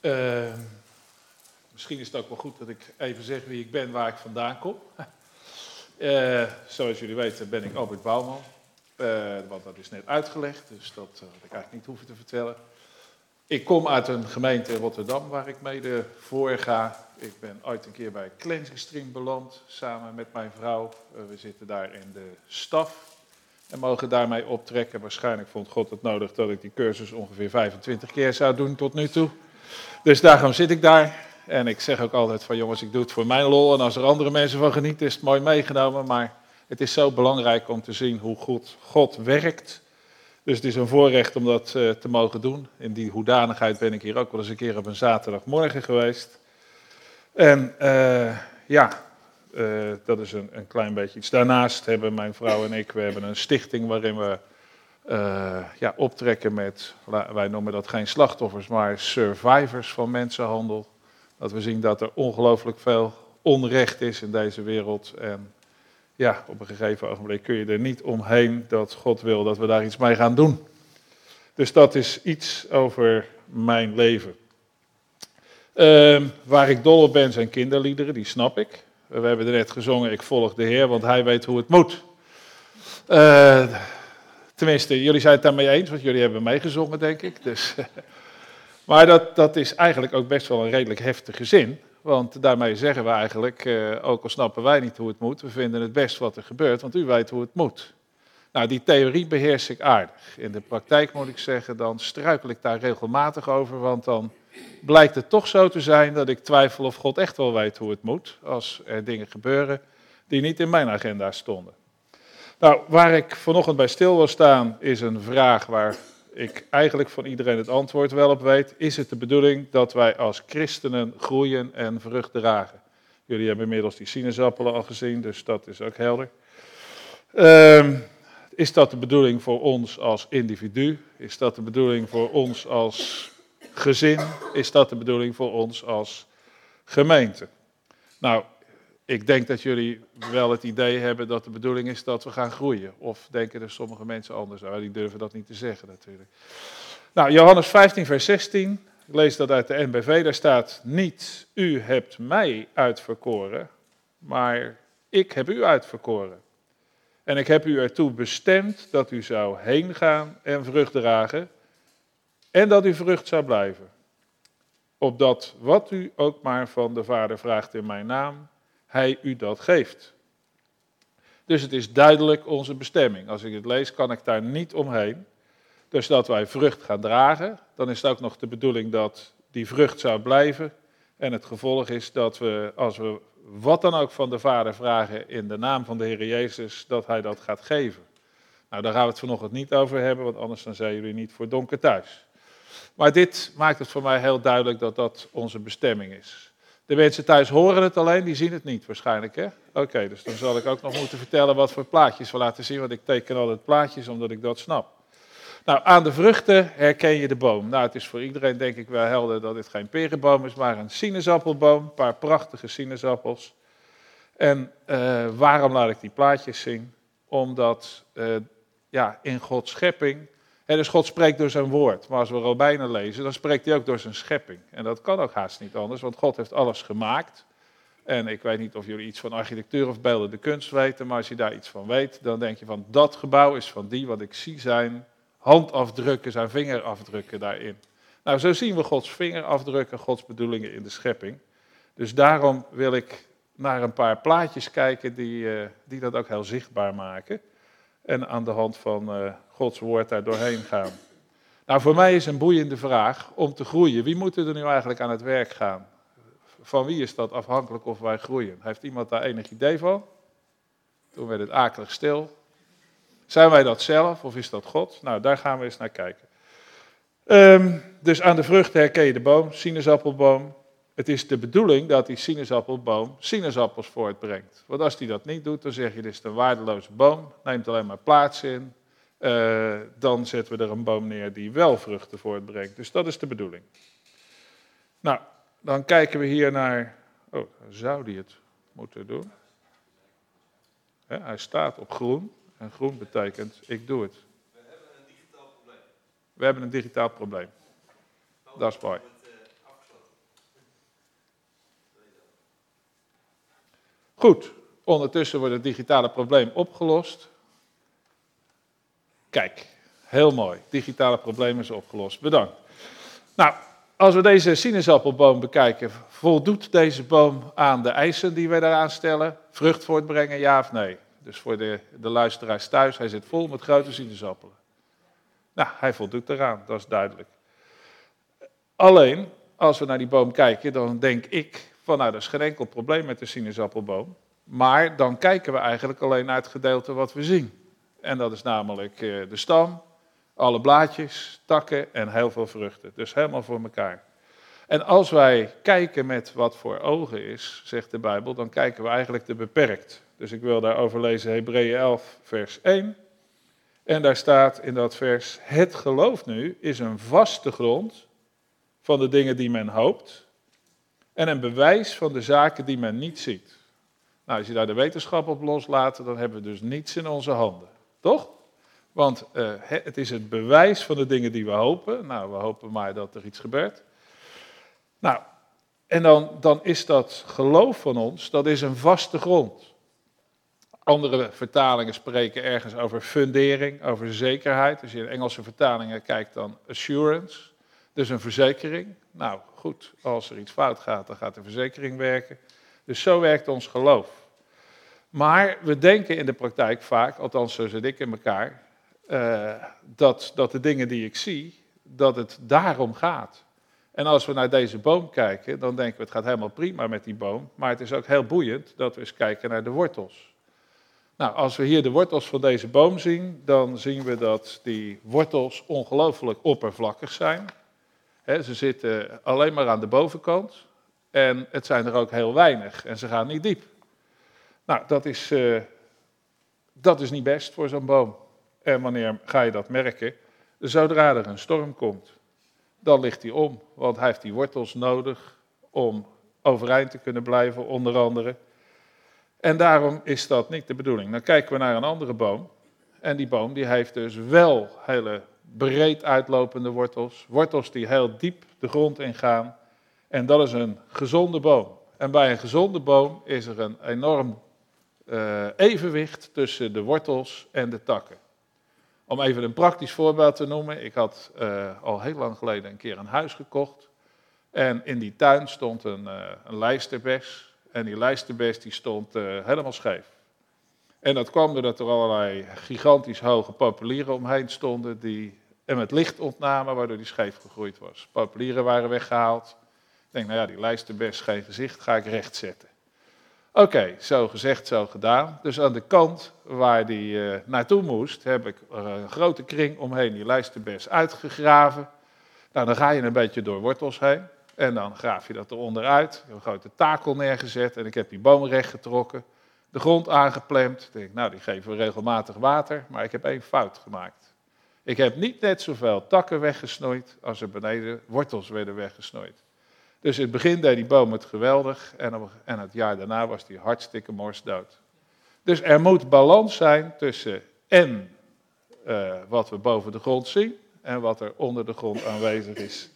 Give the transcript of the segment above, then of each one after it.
Uh, misschien is het ook wel goed dat ik even zeg wie ik ben, waar ik vandaan kom. Zoals jullie weten ben ik Albert Bouwman. Want dat is net uitgelegd, dus dat had ik eigenlijk niet hoeven te vertellen. Ik kom uit een gemeente in Rotterdam waar ik mede voor ga. Ik ben ooit een keer bij Cleansing Stream beland, samen met mijn vrouw. We zitten daar in de staf en mogen daarmee optrekken. Waarschijnlijk vond God het nodig dat ik die cursus ongeveer 25 keer zou doen tot nu toe. Dus daarom zit ik daar. En ik zeg ook altijd van jongens, ik doe het voor mijn lol. En als er andere mensen van genieten, is het mooi meegenomen. Maar het is zo belangrijk om te zien hoe goed God werkt. Dus het is een voorrecht om dat te mogen doen. In die hoedanigheid ben ik hier ook wel eens een keer op een zaterdagmorgen geweest. En dat is een klein beetje iets. Daarnaast hebben mijn vrouw en ik, we hebben een stichting waarin we optrekken met, wij noemen dat geen slachtoffers, maar survivors van mensenhandel. Dat we zien dat er ongelooflijk veel onrecht is in deze wereld. En ja, op een gegeven ogenblik kun je er niet omheen dat God wil dat we daar iets mee gaan doen. Dus dat is iets over mijn leven. Waar ik dol op ben zijn kinderliederen, die snap ik. We hebben er net gezongen, ik volg de Heer, want hij weet hoe het moet. Tenminste, jullie zijn het daarmee eens, want jullie hebben meegezongen, denk ik. Dus, maar dat is eigenlijk ook best wel een redelijk heftige zin. Want daarmee zeggen we eigenlijk, ook al snappen wij niet hoe het moet, we vinden het best wat er gebeurt, want u weet hoe het moet. Nou, die theorie beheers ik aardig. In de praktijk moet ik zeggen, dan struikel ik daar regelmatig over, want dan blijkt het toch zo te zijn dat ik twijfel of God echt wel weet hoe het moet, als er dingen gebeuren die niet in mijn agenda stonden. Nou, waar ik vanochtend bij stil wil staan, is een vraag waar ik eigenlijk van iedereen het antwoord wel op weet. Is het de bedoeling dat wij als christenen groeien en vrucht dragen? Jullie hebben inmiddels die sinaasappelen al gezien, dus dat is ook helder. Is dat de bedoeling voor ons als individu? Is dat de bedoeling voor ons als gezin? Is dat de bedoeling voor ons als gemeente? Nou, ik denk dat jullie wel het idee hebben dat de bedoeling is dat we gaan groeien. Of denken er sommige mensen anders over? Die durven dat niet te zeggen natuurlijk. Nou, Johannes 15 vers 16, ik lees dat uit de NBV, daar staat: niet u hebt mij uitverkoren, maar ik heb u uitverkoren. En ik heb u ertoe bestemd dat u zou heen gaan en vrucht dragen en dat u vrucht zou blijven. Opdat wat u ook maar van de Vader vraagt in mijn naam, hij u dat geeft. Dus het is duidelijk onze bestemming. Als ik het lees, kan ik daar niet omheen. Dus dat wij vrucht gaan dragen, dan is het ook nog de bedoeling dat die vrucht zou blijven. En het gevolg is dat we, als we wat dan ook van de Vader vragen in de naam van de Heer Jezus, dat hij dat gaat geven. Nou, daar gaan we het vanochtend niet over hebben, want anders dan zijn jullie niet voor donker thuis. Maar dit maakt het voor mij heel duidelijk dat dat onze bestemming is. De mensen thuis horen het alleen, die zien het niet waarschijnlijk, hè? Oké, dus dan zal ik ook nog moeten vertellen wat voor plaatjes we laten zien, want ik teken altijd plaatjes omdat ik dat snap. Nou, aan de vruchten herken je de boom. Nou, het is voor iedereen denk ik wel helder dat dit geen perenboom is, maar een sinaasappelboom. Een paar prachtige sinaasappels. En waarom laat ik die plaatjes zien? Omdat in Gods schepping, dus God spreekt door zijn woord. Maar als we Romeinen lezen, dan spreekt hij ook door zijn schepping. En dat kan ook haast niet anders, want God heeft alles gemaakt. En ik weet niet of jullie iets van architectuur of beeldende kunst weten, maar als je daar iets van weet, dan denk je van dat gebouw is van die, wat ik zie zijn handafdrukken, zijn vingerafdrukken daarin. Nou, zo zien we Gods vingerafdrukken, Gods bedoelingen in de schepping. Dus daarom wil ik naar een paar plaatjes kijken die dat ook heel zichtbaar maken. En aan de hand van Gods woord daar doorheen gaan. Nou, voor mij is een boeiende vraag om te groeien. Wie moet er nu eigenlijk aan het werk gaan? Van wie is dat afhankelijk of wij groeien? Heeft iemand daar enig idee van? Toen werd het akelig stil. Zijn wij dat zelf of is dat God? Nou, daar gaan we eens naar kijken. Dus aan de vruchten herken je de boom, sinaasappelboom. Het is de bedoeling dat die sinaasappelboom sinaasappels voortbrengt. Want als die dat niet doet, dan zeg je, dit is een waardeloze boom, neemt alleen maar plaats in. Dan zetten we er een boom neer die wel vruchten voortbrengt. Dus dat is de bedoeling. Nou, dan kijken we hier naar, zou die het moeten doen? Ja, hij staat op groen. En groen betekent, ik doe het. We hebben een digitaal probleem. We hebben een digitaal probleem. Dat is mooi. Goed, ondertussen wordt het digitale probleem opgelost. Kijk, heel mooi. Digitale probleem is opgelost. Bedankt. Nou, als we deze sinaasappelboom bekijken, voldoet deze boom aan de eisen die wij daaraan stellen? Vrucht voortbrengen, ja of nee? Dus voor de luisteraars thuis, hij zit vol met grote sinaasappelen. Nou, hij voldoet eraan, dat is duidelijk. Alleen, als we naar die boom kijken, dan denk ik van nou, dat is geen enkel probleem met de sinaasappelboom. Maar dan kijken we eigenlijk alleen naar het gedeelte wat we zien. En dat is namelijk de stam, alle blaadjes, takken en heel veel vruchten. Dus helemaal voor elkaar. En als wij kijken met wat voor ogen is, zegt de Bijbel, dan kijken we eigenlijk te beperkt. Dus ik wil daarover lezen Hebreeën 11, vers 1. En daar staat in dat vers, het geloof nu is een vaste grond van de dingen die men hoopt en een bewijs van de zaken die men niet ziet. Nou, als je daar de wetenschap op loslaat, dan hebben we dus niets in onze handen. Toch? Want het is het bewijs van de dingen die we hopen. Nou, we hopen maar dat er iets gebeurt. Nou, en dan is dat geloof van ons, dat is een vaste grond. Andere vertalingen spreken ergens over fundering, over zekerheid. Als je in Engelse vertalingen kijkt, dan assurance. Dus een verzekering. Nou, goed, als er iets fout gaat, dan gaat de verzekering werken. Dus zo werkt ons geloof. Maar we denken in de praktijk vaak, althans zo zit ik in elkaar, dat de dingen die ik zie, dat het daarom gaat. En als we naar deze boom kijken, dan denken we het gaat helemaal prima met die boom. Maar het is ook heel boeiend dat we eens kijken naar de wortels. Nou, als we hier de wortels van deze boom zien, dan zien we dat die wortels ongelooflijk oppervlakkig zijn. Ze zitten alleen maar aan de bovenkant en het zijn er ook heel weinig en ze gaan niet diep. Nou, dat is niet best voor zo'n boom. En wanneer ga je dat merken? Zodra er een storm komt, dan ligt hij om, want hij heeft die wortels nodig om overeind te kunnen blijven, onder andere. En daarom is dat niet de bedoeling. Dan kijken we naar een andere boom. En die boom die heeft dus wel hele breed uitlopende wortels. Wortels die heel diep de grond ingaan. En dat is een gezonde boom. En bij een gezonde boom is er een enorm evenwicht tussen de wortels en de takken. Om even een praktisch voorbeeld te noemen. Ik had al heel lang geleden een keer een huis gekocht. En in die tuin stond een lijsterbes. En die lijsterbes die stond helemaal scheef. En dat kwam doordat er allerlei gigantisch hoge populieren omheen stonden die hem het licht ontnamen, waardoor die scheef gegroeid was. Populieren waren weggehaald. Ik denk, nou ja, die lijsterbes, geen gezicht, ga ik rechtzetten. Oké, zo gezegd, zo gedaan. Dus aan de kant waar die naartoe moest, heb ik een grote kring omheen die lijsterbes uitgegraven. Nou, dan ga je een beetje door wortels heen. En dan graaf je dat eronder uit. Ik heb een grote takel neergezet en ik heb die boom rechtgetrokken. De grond aangeplemd. Ik denk, nou, die geven we regelmatig water, maar ik heb 1 fout gemaakt. Ik heb niet net zoveel takken weggesnoeid als er beneden wortels werden weggesnoeid. Dus in het begin deed die boom het geweldig en het jaar daarna was die hartstikke morsdood. Dus er moet balans zijn tussen en wat we boven de grond zien en wat er onder de grond aanwezig is.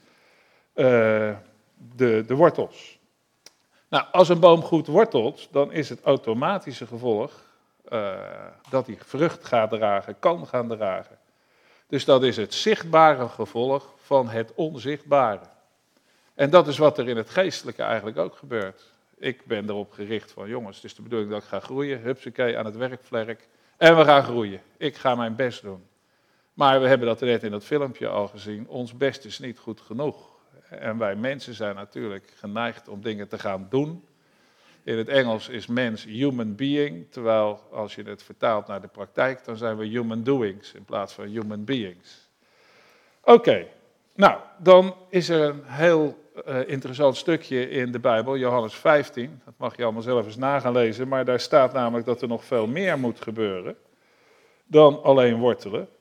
De wortels. Nou, als een boom goed wortelt, dan is het automatische gevolg dat hij vrucht gaat dragen, kan gaan dragen. Dus dat is het zichtbare gevolg van het onzichtbare. En dat is wat er in het geestelijke eigenlijk ook gebeurt. Ik ben erop gericht van, jongens, het is de bedoeling dat ik ga groeien, hupsakee, aan het werkvlerk. En we gaan groeien. Ik ga mijn best doen. Maar we hebben dat net in dat filmpje al gezien, ons best is niet goed genoeg. En wij mensen zijn natuurlijk geneigd om dingen te gaan doen. In het Engels is mens human being, terwijl als je het vertaalt naar de praktijk, dan zijn we human doings in plaats van human beings. Oké, nou, dan is er een heel interessant stukje in de Bijbel, Johannes 15. Dat mag je allemaal zelf eens na gaan lezen, maar daar staat namelijk dat er nog veel meer moet gebeuren dan alleen wortelen.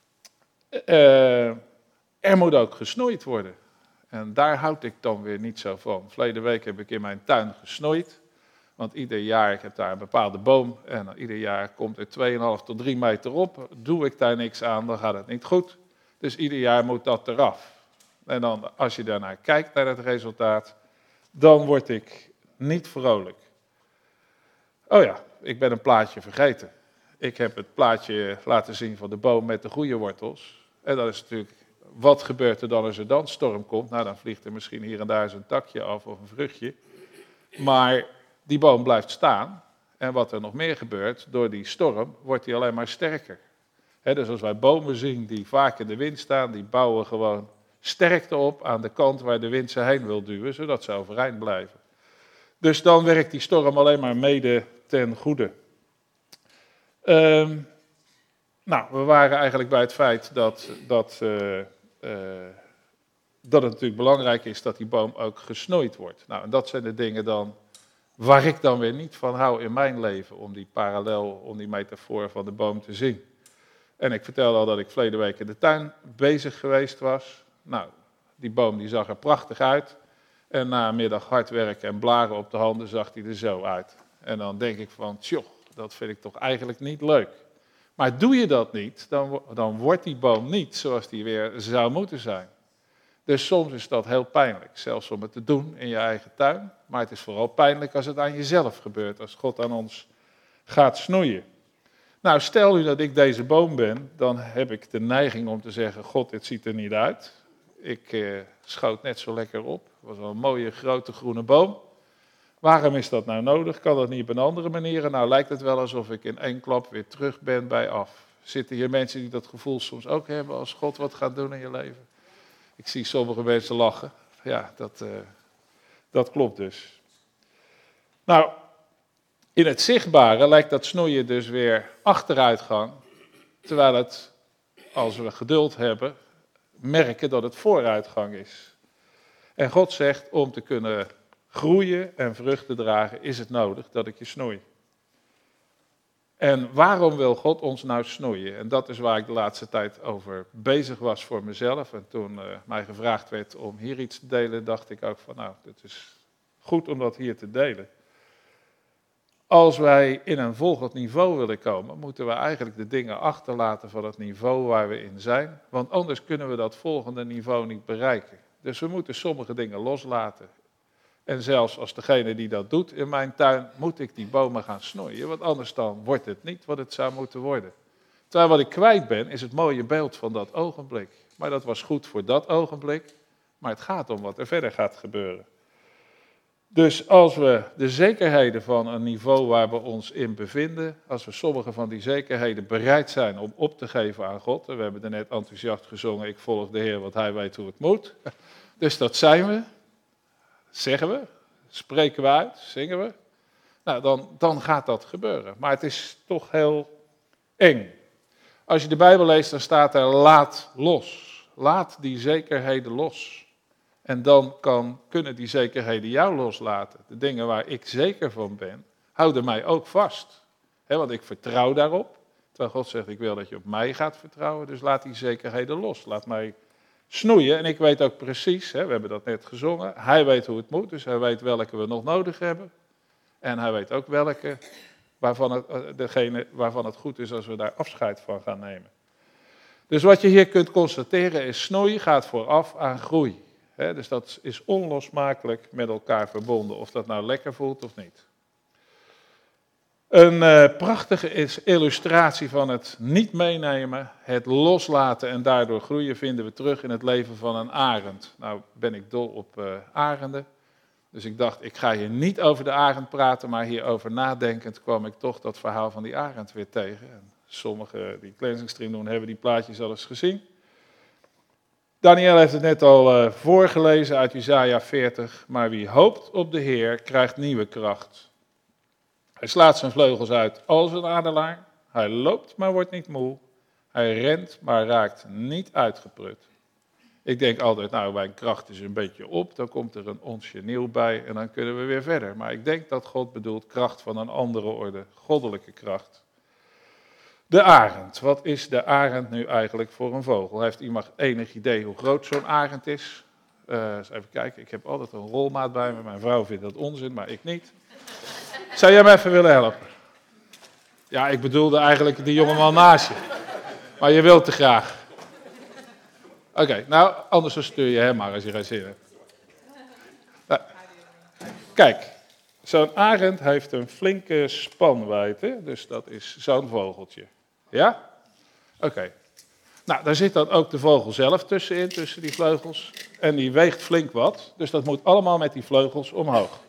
Er moet ook gesnoeid worden. En daar houd ik dan weer niet zo van. Verleden week heb ik in mijn tuin gesnoeid. Want ieder jaar, ik heb daar een bepaalde boom. En ieder jaar komt er 2,5 tot 3 meter op. Doe ik daar niks aan, dan gaat het niet goed. Dus ieder jaar moet dat eraf. En dan, als je daarnaar kijkt, naar het resultaat, dan word ik niet vrolijk. Oh ja, ik ben een plaatje vergeten. Ik heb het plaatje laten zien van de boom met de goede wortels. En dat is natuurlijk, wat gebeurt er dan als er dan storm komt? Nou, dan vliegt er misschien hier en daar eens een takje af of een vruchtje. Maar die boom blijft staan. En wat er nog meer gebeurt, door die storm wordt die alleen maar sterker. Dus als wij bomen zien die vaak in de wind staan, die bouwen gewoon sterkte op aan de kant waar de wind ze heen wil duwen, zodat ze overeind blijven. Dus dan werkt die storm alleen maar mede ten goede. Nou, we waren eigenlijk bij het feit dat het natuurlijk belangrijk is dat die boom ook gesnoeid wordt. Nou, en dat zijn de dingen dan waar ik dan weer niet van hou in mijn leven, om die parallel, om die metafoor van de boom te zien. En ik vertelde al dat ik verleden week in de tuin bezig geweest was. Nou, die boom die zag er prachtig uit. En na een middag hard werken en blaren op de handen zag hij er zo uit. En dan denk ik van, tjoh, dat vind ik toch eigenlijk niet leuk. Maar doe je dat niet, dan wordt die boom niet zoals die weer zou moeten zijn. Dus soms is dat heel pijnlijk, zelfs om het te doen in je eigen tuin. Maar het is vooral pijnlijk als het aan jezelf gebeurt, als God aan ons gaat snoeien. Nou, stel nu dat ik deze boom ben, dan heb ik de neiging om te zeggen, God, dit ziet er niet uit. Ik schoot net zo lekker op, het was wel een mooie grote groene boom. Waarom is dat nou nodig? Kan dat niet op een andere manier? Nou lijkt het wel alsof ik in één klap weer terug ben bij af. Zitten hier mensen die dat gevoel soms ook hebben als God wat gaat doen in je leven? Ik zie sommige mensen lachen. Ja, dat klopt dus. Nou, in het zichtbare lijkt dat snoeien dus weer achteruitgang. Terwijl het, als we geduld hebben, merken dat het vooruitgang is. En God zegt, om te kunnen groeien en vruchten dragen, is het nodig dat ik je snoei. En waarom wil God ons nou snoeien? En dat is waar ik de laatste tijd over bezig was voor mezelf. En toen mij gevraagd werd om hier iets te delen, dacht ik ook van, nou, het is goed om dat hier te delen. Als wij in een volgend niveau willen komen, moeten we eigenlijk de dingen achterlaten van het niveau waar we in zijn. Want anders kunnen we dat volgende niveau niet bereiken. Dus we moeten sommige dingen loslaten. En zelfs als degene die dat doet in mijn tuin, moet ik die bomen gaan snoeien. Want anders dan wordt het niet wat het zou moeten worden. Terwijl wat ik kwijt ben, is het mooie beeld van dat ogenblik. Maar dat was goed voor dat ogenblik. Maar het gaat om wat er verder gaat gebeuren. Dus als we de zekerheden van een niveau waar we ons in bevinden, als we sommige van die zekerheden bereid zijn om op te geven aan God, en we hebben er net enthousiast gezongen, ik volg de Heer, want Hij weet hoe het moet. Dus dat zijn we, zeggen we, spreken we uit, zingen we. Nou, dan gaat dat gebeuren. Maar het is toch heel eng. Als je de Bijbel leest, dan staat er laat los. Laat die zekerheden los. En dan kunnen die zekerheden jou loslaten. De dingen waar ik zeker van ben, houden mij ook vast. Want ik vertrouw daarop. Terwijl God zegt, ik wil dat je op mij gaat vertrouwen. Dus laat die zekerheden los. Laat mij snoeien. En ik weet ook precies, we hebben dat net gezongen. Hij weet hoe het moet, dus hij weet welke we nog nodig hebben. En hij weet ook welke waarvan het goed is als we daar afscheid van gaan nemen. Dus wat je hier kunt constateren is, snoei gaat vooraf aan groei. Dus dat is onlosmakelijk met elkaar verbonden, of dat nou lekker voelt of niet. Een prachtige illustratie van het niet meenemen, het loslaten en daardoor groeien vinden we terug in het leven van een arend. Nou ben ik dol op arenden, dus ik dacht ik ga hier niet over de arend praten, maar hierover nadenkend kwam ik toch dat verhaal van die arend weer tegen. En sommigen die Cleansing Stream doen hebben die plaatjes al eens gezien. Daniel heeft het net al voorgelezen uit Jesaja 40. Maar wie hoopt op de Heer, krijgt nieuwe kracht. Hij slaat zijn vleugels uit als een adelaar. Hij loopt, maar wordt niet moe. Hij rent, maar raakt niet uitgeput. Ik denk altijd, nou, mijn kracht is een beetje op. Dan komt er een onsje nieuw bij en dan kunnen we weer verder. Maar ik denk dat God bedoelt kracht van een andere orde. Goddelijke kracht. De arend. Wat is de arend nu eigenlijk voor een vogel? Heeft iemand enig idee hoe groot zo'n arend is? Eens even kijken, ik heb altijd een rolmaat bij me. Mijn vrouw vindt dat onzin, maar ik niet. Zou jij me even willen helpen? Ja, ik bedoelde eigenlijk die jongeman naast je. Maar je wilt te graag. Oké, nou, anders stuur je hem maar als je geen zin hebt. Nou, kijk, zo'n arend heeft een flinke spanwijdte, dus dat is zo'n vogeltje. Ja? Oké. Nou, daar zit dan ook de vogel zelf tussenin, tussen die vleugels. En die weegt flink wat, dus dat moet allemaal met die vleugels omhoog.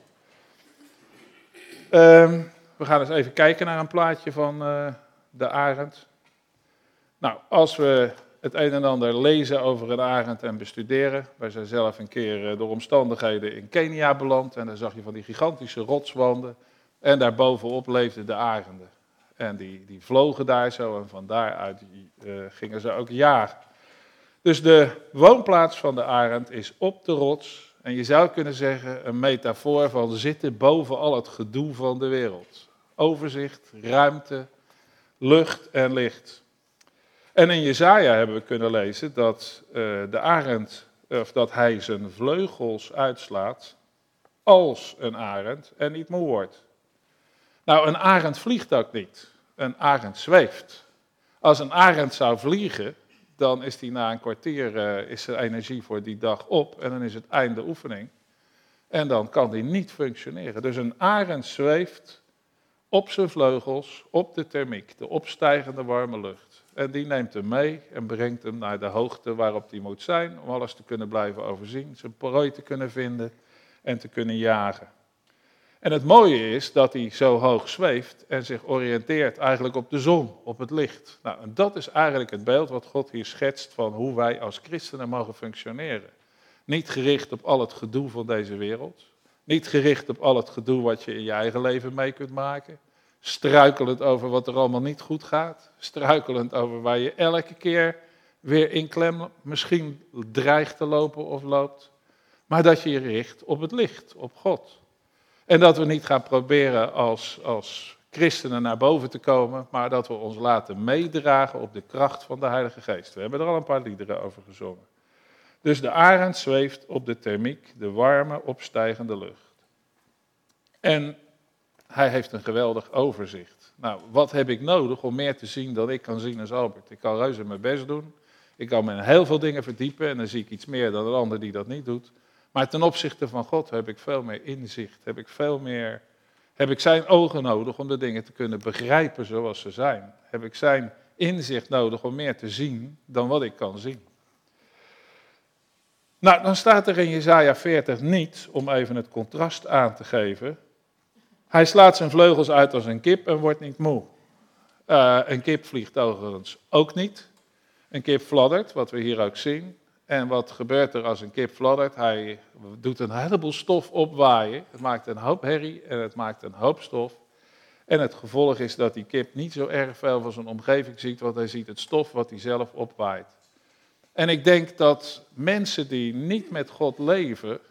We gaan eens even kijken naar een plaatje van de arend. Nou, als we het een en ander lezen over een arend en bestuderen. Wij zijn zelf een keer door omstandigheden in Kenia beland en daar zag je van die gigantische rotswanden. En daarbovenop leefden de arenden. En die vlogen daar zo en van daaruit gingen ze ook jagen. Dus de woonplaats van de arend is op de rots. En je zou kunnen zeggen een metafoor van zitten boven al het gedoe van de wereld. Overzicht, ruimte, lucht en licht. En in Jesaja hebben we kunnen lezen dat de arend, of dat hij zijn vleugels uitslaat als een arend en niet moe wordt. Nou, een arend vliegt ook niet. Een arend zweeft. Als een arend zou vliegen, dan is die na een kwartier is zijn energie voor die dag op en dan is het einde oefening. En dan kan die niet functioneren. Dus een arend zweeft op zijn vleugels, op de thermiek, de opstijgende warme lucht. En die neemt hem mee en brengt hem naar de hoogte waarop hij moet zijn, om alles te kunnen blijven overzien, zijn prooi te kunnen vinden en te kunnen jagen. En het mooie is dat hij zo hoog zweeft en zich oriënteert eigenlijk op de zon, op het licht. Nou, en dat is eigenlijk het beeld wat God hier schetst van hoe wij als christenen mogen functioneren. Niet gericht op al het gedoe van deze wereld. Niet gericht op al het gedoe wat je in je eigen leven mee kunt maken. Struikelend over wat er allemaal niet goed gaat. Struikelend over waar je elke keer weer in klem misschien dreigt te lopen of loopt. Maar dat je je richt op het licht, op God. En dat we niet gaan proberen als christenen naar boven te komen, maar dat we ons laten meedragen op de kracht van de Heilige Geest. We hebben er al een paar liederen over gezongen. Dus de arend zweeft op de thermiek, de warme, opstijgende lucht. En hij heeft een geweldig overzicht. Nou, wat heb ik nodig om meer te zien dan ik kan zien als Albert? Ik kan reuze mijn best doen. Ik kan me in heel veel dingen verdiepen en dan zie ik iets meer dan een ander die dat niet doet. Maar ten opzichte van God heb ik veel meer inzicht, heb ik zijn ogen nodig om de dingen te kunnen begrijpen zoals ze zijn. Heb ik zijn inzicht nodig om meer te zien dan wat ik kan zien. Nou, dan staat er in Jesaja 40 niet, om even het contrast aan te geven. Hij slaat zijn vleugels uit als een kip en wordt niet moe. Een kip vliegt overigens ook niet. Een kip fladdert, wat we hier ook zien. En wat gebeurt er als een kip fladdert? Hij doet een heleboel stof opwaaien. Het maakt een hoop herrie en het maakt een hoop stof. En het gevolg is dat die kip niet zo erg veel van zijn omgeving ziet, want hij ziet het stof wat hij zelf opwaait. En ik denk dat mensen die niet met God leven,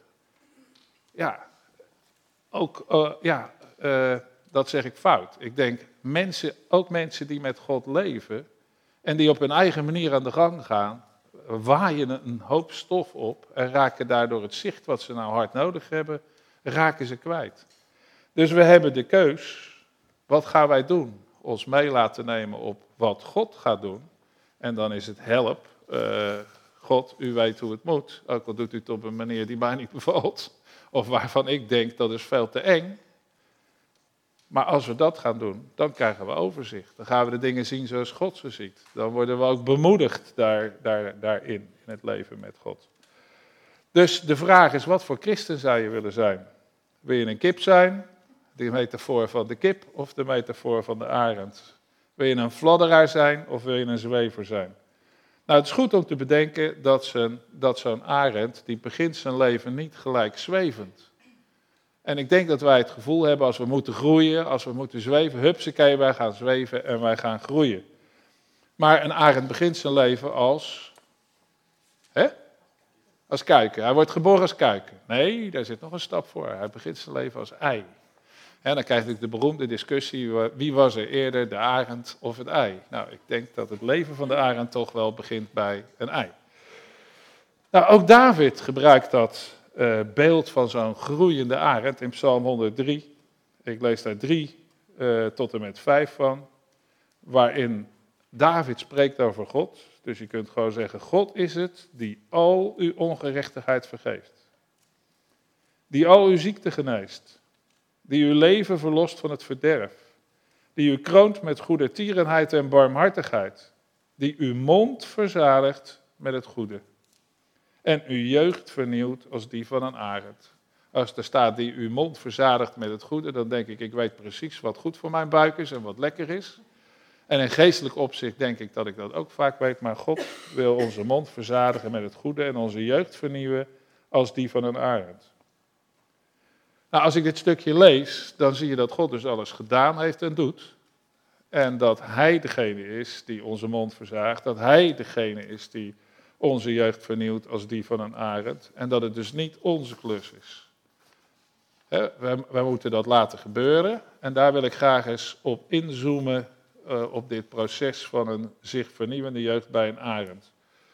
dat zeg ik fout. Ik denk ook mensen die met God leven en die op hun eigen manier aan de gang gaan, waaien een hoop stof op en raken daardoor het zicht wat ze nou hard nodig hebben, raken ze kwijt. Dus we hebben de keus, wat gaan wij doen? Ons mee laten nemen op wat God gaat doen. En dan is het help, God, u weet hoe het moet, ook al doet u het op een manier die mij niet bevalt, of waarvan ik denk dat is veel te eng. Maar als we dat gaan doen, dan krijgen we overzicht. Dan gaan we de dingen zien zoals God ze ziet. Dan worden we ook bemoedigd daarin, in het leven met God. Dus de vraag is, wat voor christen zou je willen zijn? Wil je een kip zijn, de metafoor van de kip of de metafoor van de arend? Wil je een fladderaar zijn of wil je een zwever zijn? Nou, het is goed om te bedenken dat zo'n arend, die begint zijn leven niet gelijk zwevend. En ik denk dat wij het gevoel hebben als we moeten groeien, als we moeten zweven, hupsakee, wij gaan zweven en wij gaan groeien. Maar een arend begint zijn leven als kuiken. Hij wordt geboren als kuiken. Nee, daar zit nog een stap voor. Hij begint zijn leven als ei. En dan krijg je de beroemde discussie, wie was er eerder, de arend of het ei? Nou, ik denk dat het leven van de arend toch wel begint bij een ei. Nou, ook David gebruikt dat beeld van zo'n groeiende arend in Psalm 103. Ik lees daar 3 tot en met 5 van, waarin David spreekt over God. Dus je kunt gewoon zeggen, God is het die al uw ongerechtigheid vergeeft. Die al uw ziekte geneest. die uw leven verlost van het verderf, die u kroont met goedertierenheid en barmhartigheid, die uw mond verzadigt met het goede en uw jeugd vernieuwt als die van een arend. Als er staat die uw mond verzadigt met het goede, dan denk ik weet precies wat goed voor mijn buik is en wat lekker is. En in geestelijk opzicht denk ik dat ik dat ook vaak weet, maar God wil onze mond verzadigen met het goede en onze jeugd vernieuwen als die van een arend. Nou, als ik dit stukje lees, dan zie je dat God dus alles gedaan heeft en doet. En dat Hij degene is die onze mond verzaagt, dat Hij degene is die onze jeugd vernieuwt als die van een arend. En dat het dus niet onze klus is. Wij moeten dat laten gebeuren en daar wil ik graag eens op inzoomen. Op dit proces van een zich vernieuwende jeugd bij een arend.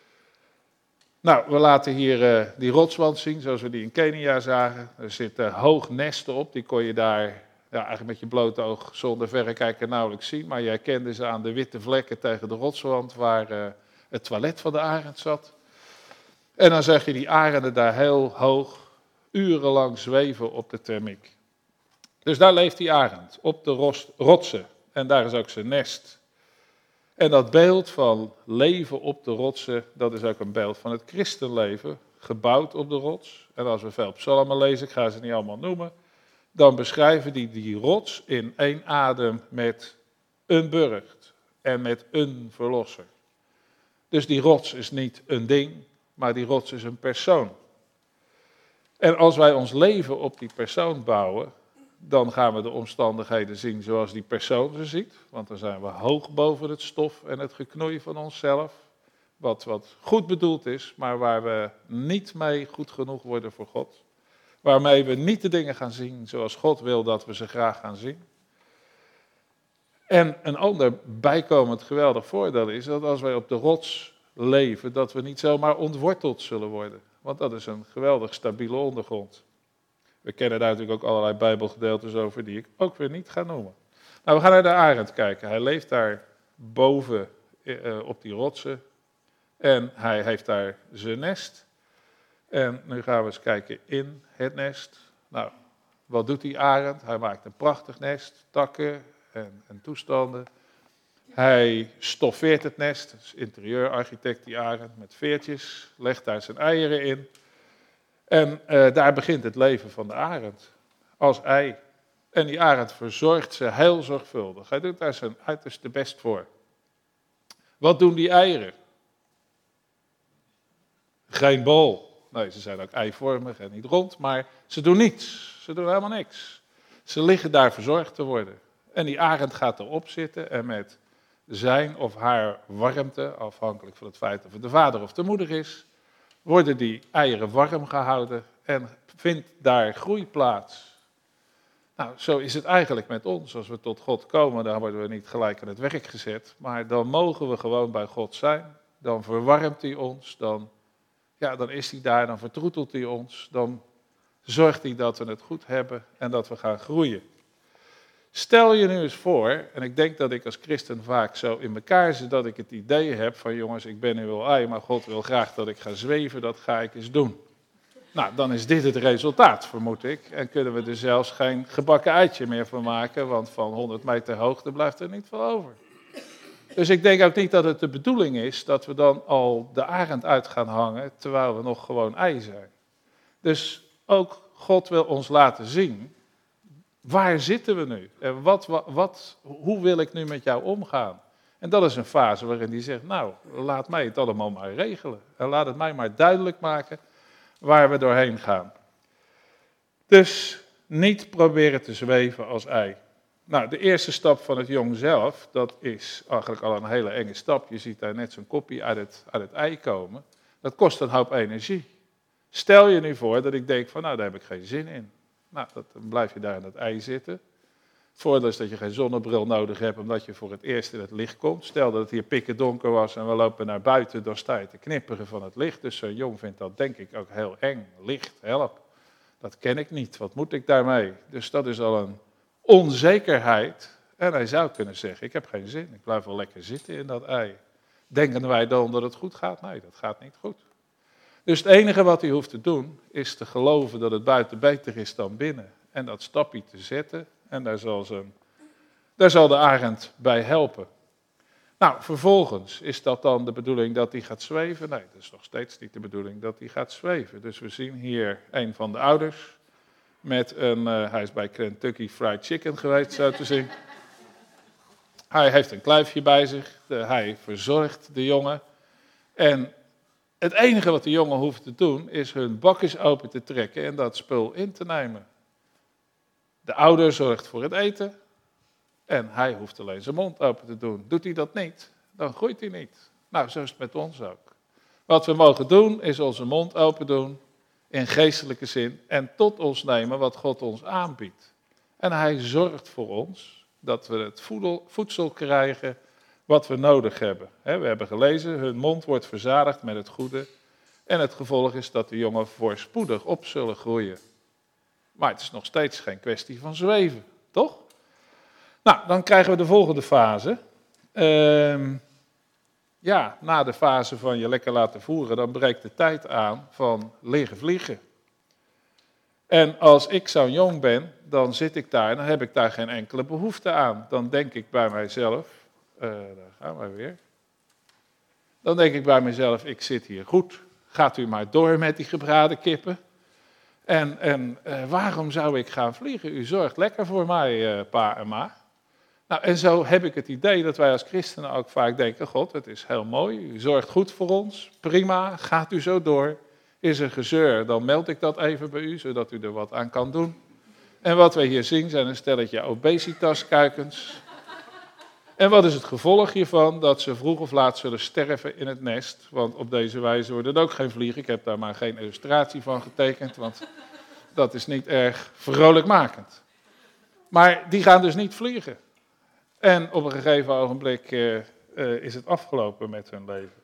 Nou, we laten hier die rotswand zien, zoals we die in Kenia zagen. Er zitten hoog nesten op, die kon je daar eigenlijk met je blote oog zonder verrekijker nauwelijks zien. Maar je herkende ze aan de witte vlekken tegen de rotswand waar het toilet van de arend zat. En dan zag je die arenden daar heel hoog, urenlang zweven op de thermiek. Dus daar leeft die arend, op de rotsen. En daar is ook zijn nest. En dat beeld van leven op de rotsen, dat is ook een beeld van het christenleven, gebouwd op de rots. En als we veel psalmen lezen, ik ga ze niet allemaal noemen, dan beschrijven die rots in één adem met een burcht en met een verlosser. Dus die rots is niet een ding, maar die rots is een persoon. En als wij ons leven op die persoon bouwen, dan gaan we de omstandigheden zien zoals die persoon ze ziet. Want dan zijn we hoog boven het stof en het geknoei van onszelf. Wat goed bedoeld is, maar waar we niet mee goed genoeg worden voor God. Waarmee we niet de dingen gaan zien zoals God wil dat we ze graag gaan zien. En een ander bijkomend geweldig voordeel is dat als wij op de rots leven, dat we niet zomaar ontworteld zullen worden. Want dat is een geweldig stabiele ondergrond. We kennen daar natuurlijk ook allerlei bijbelgedeeltes over die ik ook weer niet ga noemen. Nou, we gaan naar de arend kijken. Hij leeft daar boven op die rotsen. En hij heeft daar zijn nest. En nu gaan we eens kijken in het nest. Nou, wat doet die arend? Hij maakt een prachtig nest, takken en toestanden. Hij stoffeert het nest, dat is interieurarchitect die arend, met veertjes. Legt daar zijn eieren in. En daar begint het leven van de arend, als ei. En die arend verzorgt ze heel zorgvuldig. Hij doet daar zijn uiterste best voor. Wat doen die eieren? Geen bol. Nee, ze zijn ook eivormig en niet rond, maar ze doen niets. Ze doen helemaal niks. Ze liggen daar verzorgd te worden. En die arend gaat erop zitten en met zijn of haar warmte, afhankelijk van het feit of het de vader of de moeder is, worden die eieren warm gehouden en vindt daar groei plaats. Nou, zo is het eigenlijk met ons. Als we tot God komen, dan worden we niet gelijk aan het werk gezet, maar dan mogen we gewoon bij God zijn. Dan verwarmt hij ons, dan is hij daar, dan vertroetelt hij ons, dan zorgt hij dat we het goed hebben en dat we gaan groeien. Stel je nu eens voor, en ik denk dat ik als christen vaak zo in elkaar zit dat ik het idee heb van jongens, ik ben nu wel ei, maar God wil graag dat ik ga zweven, dat ga ik eens doen. Nou, dan is dit het resultaat, vermoed ik. En kunnen we er zelfs geen gebakken eitje meer van maken, want van 100 meter hoogte blijft er niet veel over. Dus ik denk ook niet dat het de bedoeling is dat we dan al de arend uit gaan hangen, terwijl we nog gewoon ei zijn. Dus ook God wil ons laten zien, waar zitten we nu? En hoe wil ik nu met jou omgaan? En dat is een fase waarin hij zegt, nou, laat mij het allemaal maar regelen. En laat het mij maar duidelijk maken waar we doorheen gaan. Dus niet proberen te zweven als ei. Nou, de eerste stap van het jong zelf, dat is eigenlijk al een hele enge stap. Je ziet daar net zo'n kopje uit het ei komen. Dat kost een hoop energie. Stel je nu voor dat ik denk van, nou, daar heb ik geen zin in. Nou, dan blijf je daar in dat ei zitten. Het voordeel is dat je geen zonnebril nodig hebt, omdat je voor het eerst in het licht komt. Stel dat het hier pikken donker was en we lopen naar buiten, dan sta je te knipperen van het licht. Dus zo'n jong vindt dat denk ik ook heel eng. Licht, help. Dat ken ik niet. Wat moet ik daarmee? Dus dat is al een onzekerheid. En hij zou kunnen zeggen, ik heb geen zin. Ik blijf wel lekker zitten in dat ei. Denken wij dan dat het goed gaat? Nee, dat gaat niet goed. Dus het enige wat hij hoeft te doen, is te geloven dat het buiten beter is dan binnen. en dat stapje te zetten. En daar zal de arend bij helpen. Nou, vervolgens is dat dan de bedoeling dat hij gaat zweven? Nee, dat is nog steeds niet de bedoeling dat hij gaat zweven. Dus we zien hier een van de ouders met hij is bij Kentucky Fried Chicken geweest, zo te zien. Hij heeft een kluifje bij zich, hij verzorgt de jongen. En het enige wat de jongen hoeft te doen, is hun bakjes open te trekken en dat spul in te nemen. De ouder zorgt voor het eten en hij hoeft alleen zijn mond open te doen. Doet hij dat niet, dan groeit hij niet. Nou, zo is het met ons ook. Wat we mogen doen, is onze mond open doen, in geestelijke zin, en tot ons nemen wat God ons aanbiedt. En hij zorgt voor ons dat we het voedsel krijgen wat we nodig hebben. We hebben gelezen, hun mond wordt verzadigd met het goede. En het gevolg is dat de jongen voorspoedig op zullen groeien. Maar het is nog steeds geen kwestie van zweven, toch? Nou, dan krijgen we de volgende fase. Na de fase van je lekker laten voeren, dan breekt de tijd aan van leren vliegen. En als ik zo jong ben, dan zit ik daar en dan heb ik daar geen enkele behoefte aan. Dan denk ik bij mijzelf, daar gaan we weer. Dan denk ik bij mezelf, ik zit hier goed. Gaat u maar door met die gebraden kippen. En waarom zou ik gaan vliegen? U zorgt lekker voor mij, pa en ma. Nou, en zo heb ik het idee dat wij als christenen ook vaak denken, God, het is heel mooi, u zorgt goed voor ons, prima, gaat u zo door. Is er gezeur, dan meld ik dat even bij u, zodat u er wat aan kan doen. En wat wij hier zien zijn een stelletje obesitaskuikens. En wat is het gevolg hiervan? Dat ze vroeg of laat zullen sterven in het nest. Want op deze wijze worden het ook geen vliegen. Ik heb daar maar geen illustratie van getekend, want dat is niet erg vrolijkmakend. Maar die gaan dus niet vliegen. En op een gegeven ogenblik is het afgelopen met hun leven.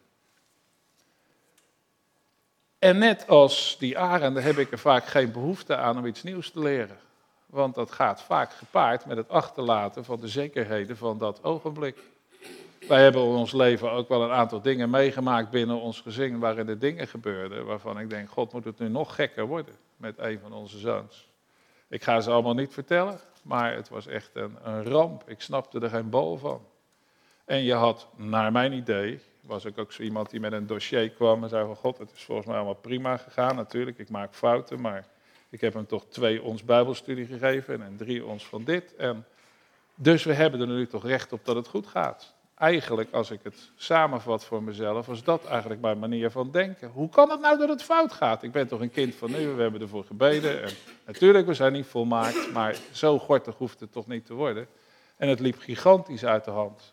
En net als die arenden heb ik er vaak geen behoefte aan om iets nieuws te leren. Want dat gaat vaak gepaard met het achterlaten van de zekerheden van dat ogenblik. Wij hebben in ons leven ook wel een aantal dingen meegemaakt binnen ons gezin waarin er dingen gebeurden waarvan ik denk, God, moet het nu nog gekker worden met een van onze zoons. Ik ga ze allemaal niet vertellen, maar het was echt een ramp. Ik snapte er geen bal van. En je had, naar mijn idee, was ik ook zo iemand die met een dossier kwam en zei van, God, het is volgens mij allemaal prima gegaan. Natuurlijk, ik maak fouten, maar ik heb hem toch 2 ons Bijbelstudie gegeven en 3 ons van dit. En dus we hebben er nu toch recht op dat het goed gaat. Eigenlijk, als ik het samenvat voor mezelf, was dat eigenlijk mijn manier van denken. Hoe kan het nou dat het fout gaat? Ik ben toch een kind van nu, we hebben ervoor gebeden. En natuurlijk, we zijn niet volmaakt, maar zo gortig hoeft het toch niet te worden. En het liep gigantisch uit de hand.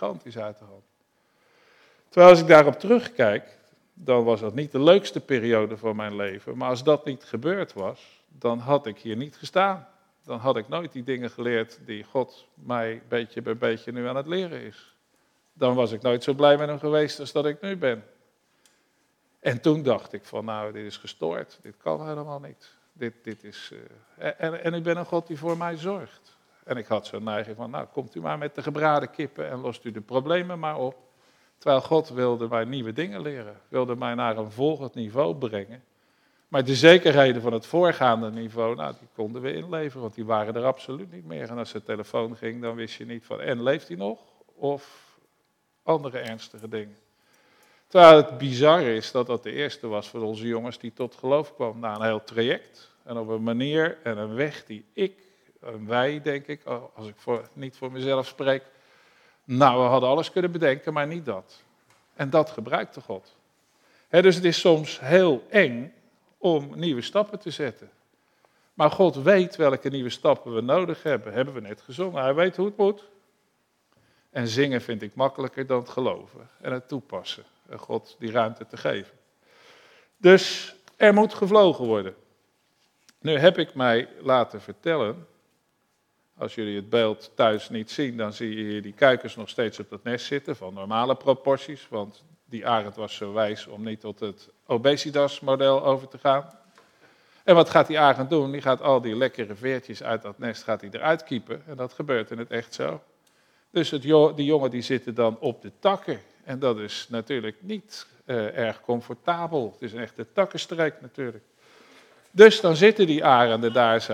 Terwijl als ik daarop terugkijk, dan was dat niet de leukste periode van mijn leven. Maar als dat niet gebeurd was, dan had ik hier niet gestaan. Dan had ik nooit die dingen geleerd die God mij beetje bij beetje nu aan het leren is. Dan was ik nooit zo blij met hem geweest als dat ik nu ben. En toen dacht ik van, nou, dit is gestoord. Dit kan helemaal niet. Dit is, en ik ben een God die voor mij zorgt. En ik had zo'n neiging van, nou, komt u maar met de gebraden kippen en lost u de problemen maar op. Terwijl God wilde mij nieuwe dingen leren. Wilde mij naar een volgend niveau brengen. Maar de zekerheden van het voorgaande niveau, nou, die konden we inleveren, want die waren er absoluut niet meer. En als de telefoon ging, dan wist je niet van, en leeft hij nog? Of andere ernstige dingen. Terwijl het bizarre is dat dat de eerste was van onze jongens die tot geloof kwam na een heel traject. En op een manier en een weg die ik, en wij denk ik, als ik niet voor mezelf spreek, nou, we hadden alles kunnen bedenken, maar niet dat. En dat gebruikte God. Dus het is soms heel eng om nieuwe stappen te zetten. Maar God weet welke nieuwe stappen we nodig hebben. Hebben we net gezongen. Hij weet hoe het moet. En zingen vind ik makkelijker dan het geloven en het toepassen. En God die ruimte te geven. Dus er moet gevlogen worden. Nu heb ik mij laten vertellen, als jullie het beeld thuis niet zien, dan zie je hier die kuikens nog steeds op het nest zitten van normale proporties. Want die arend was zo wijs om niet tot het obesitas-model over te gaan. En wat gaat die arend doen? Die gaat al die lekkere veertjes uit dat nest eruit kiepen. En dat gebeurt in het echt zo. Dus die jongen die zitten dan op de takken. En dat is natuurlijk niet erg comfortabel. Het is een echte takkenstreek natuurlijk. Dus dan zitten die arenden daar zo.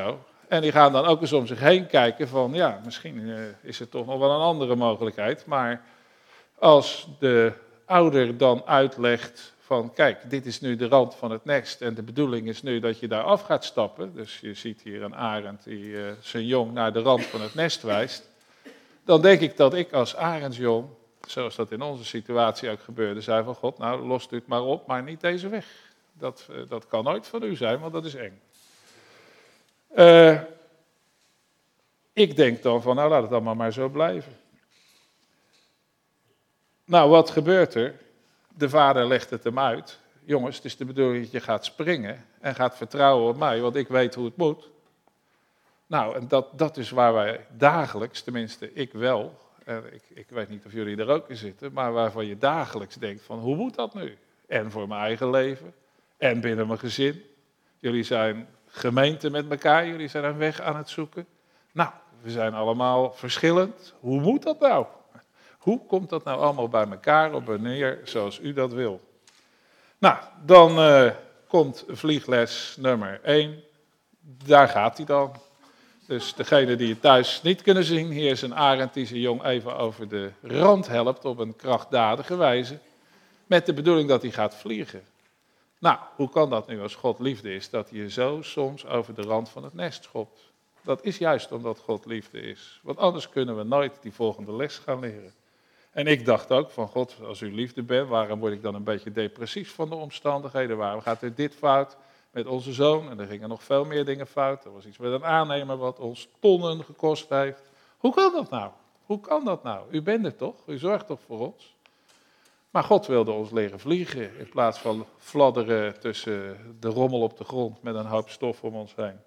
En die gaan dan ook eens om zich heen kijken van, ja, misschien is er toch nog wel een andere mogelijkheid. Maar als de ouder dan uitlegt van, kijk, dit is nu de rand van het nest en de bedoeling is nu dat je daar af gaat stappen. Dus je ziet hier een arend die zijn jong naar de rand van het nest wijst. Dan denk ik dat ik als arendsjong, zoals dat in onze situatie ook gebeurde, zei van God, nou lost u het maar op, maar niet deze weg. Dat kan nooit van u zijn, want dat is eng. Ik denk dan van, nou laat het allemaal maar zo blijven. Nou, wat gebeurt er? De vader legt het hem uit. Jongens, het is de bedoeling dat je gaat springen en gaat vertrouwen op mij, want ik weet hoe het moet. Nou, en dat is waar wij dagelijks, tenminste ik wel, ik weet niet of jullie er ook in zitten, maar waarvan je dagelijks denkt van, hoe moet dat nu? En voor mijn eigen leven, en binnen mijn gezin. Jullie zijn gemeente met elkaar, jullie zijn een weg aan het zoeken. Nou, we zijn allemaal verschillend. Hoe moet dat nou? Hoe komt dat nou allemaal bij elkaar op een manier zoals u dat wil? Nou, dan komt vliegles nummer 1. Daar gaat hij dan. Dus degene die het thuis niet kunnen zien, hier is een arend die zijn jong even over de rand helpt op een krachtdadige wijze. Met de bedoeling dat hij gaat vliegen. Nou, hoe kan dat nu als God liefde is, dat hij je zo soms over de rand van het nest schopt? Dat is juist omdat God liefde is. Want anders kunnen we nooit die volgende les gaan leren. En ik dacht ook van God, als u liefde bent, waarom word ik dan een beetje depressief van de omstandigheden? Waarom gaat er dit fout met onze zoon? En er gingen nog veel meer dingen fout. Er was iets met een aannemer wat ons tonnen gekost heeft. Hoe kan dat nou? Hoe kan dat nou? U bent er toch? U zorgt toch voor ons? Maar God wilde ons leren vliegen in plaats van fladderen tussen de rommel op de grond met een hoop stof om ons heen.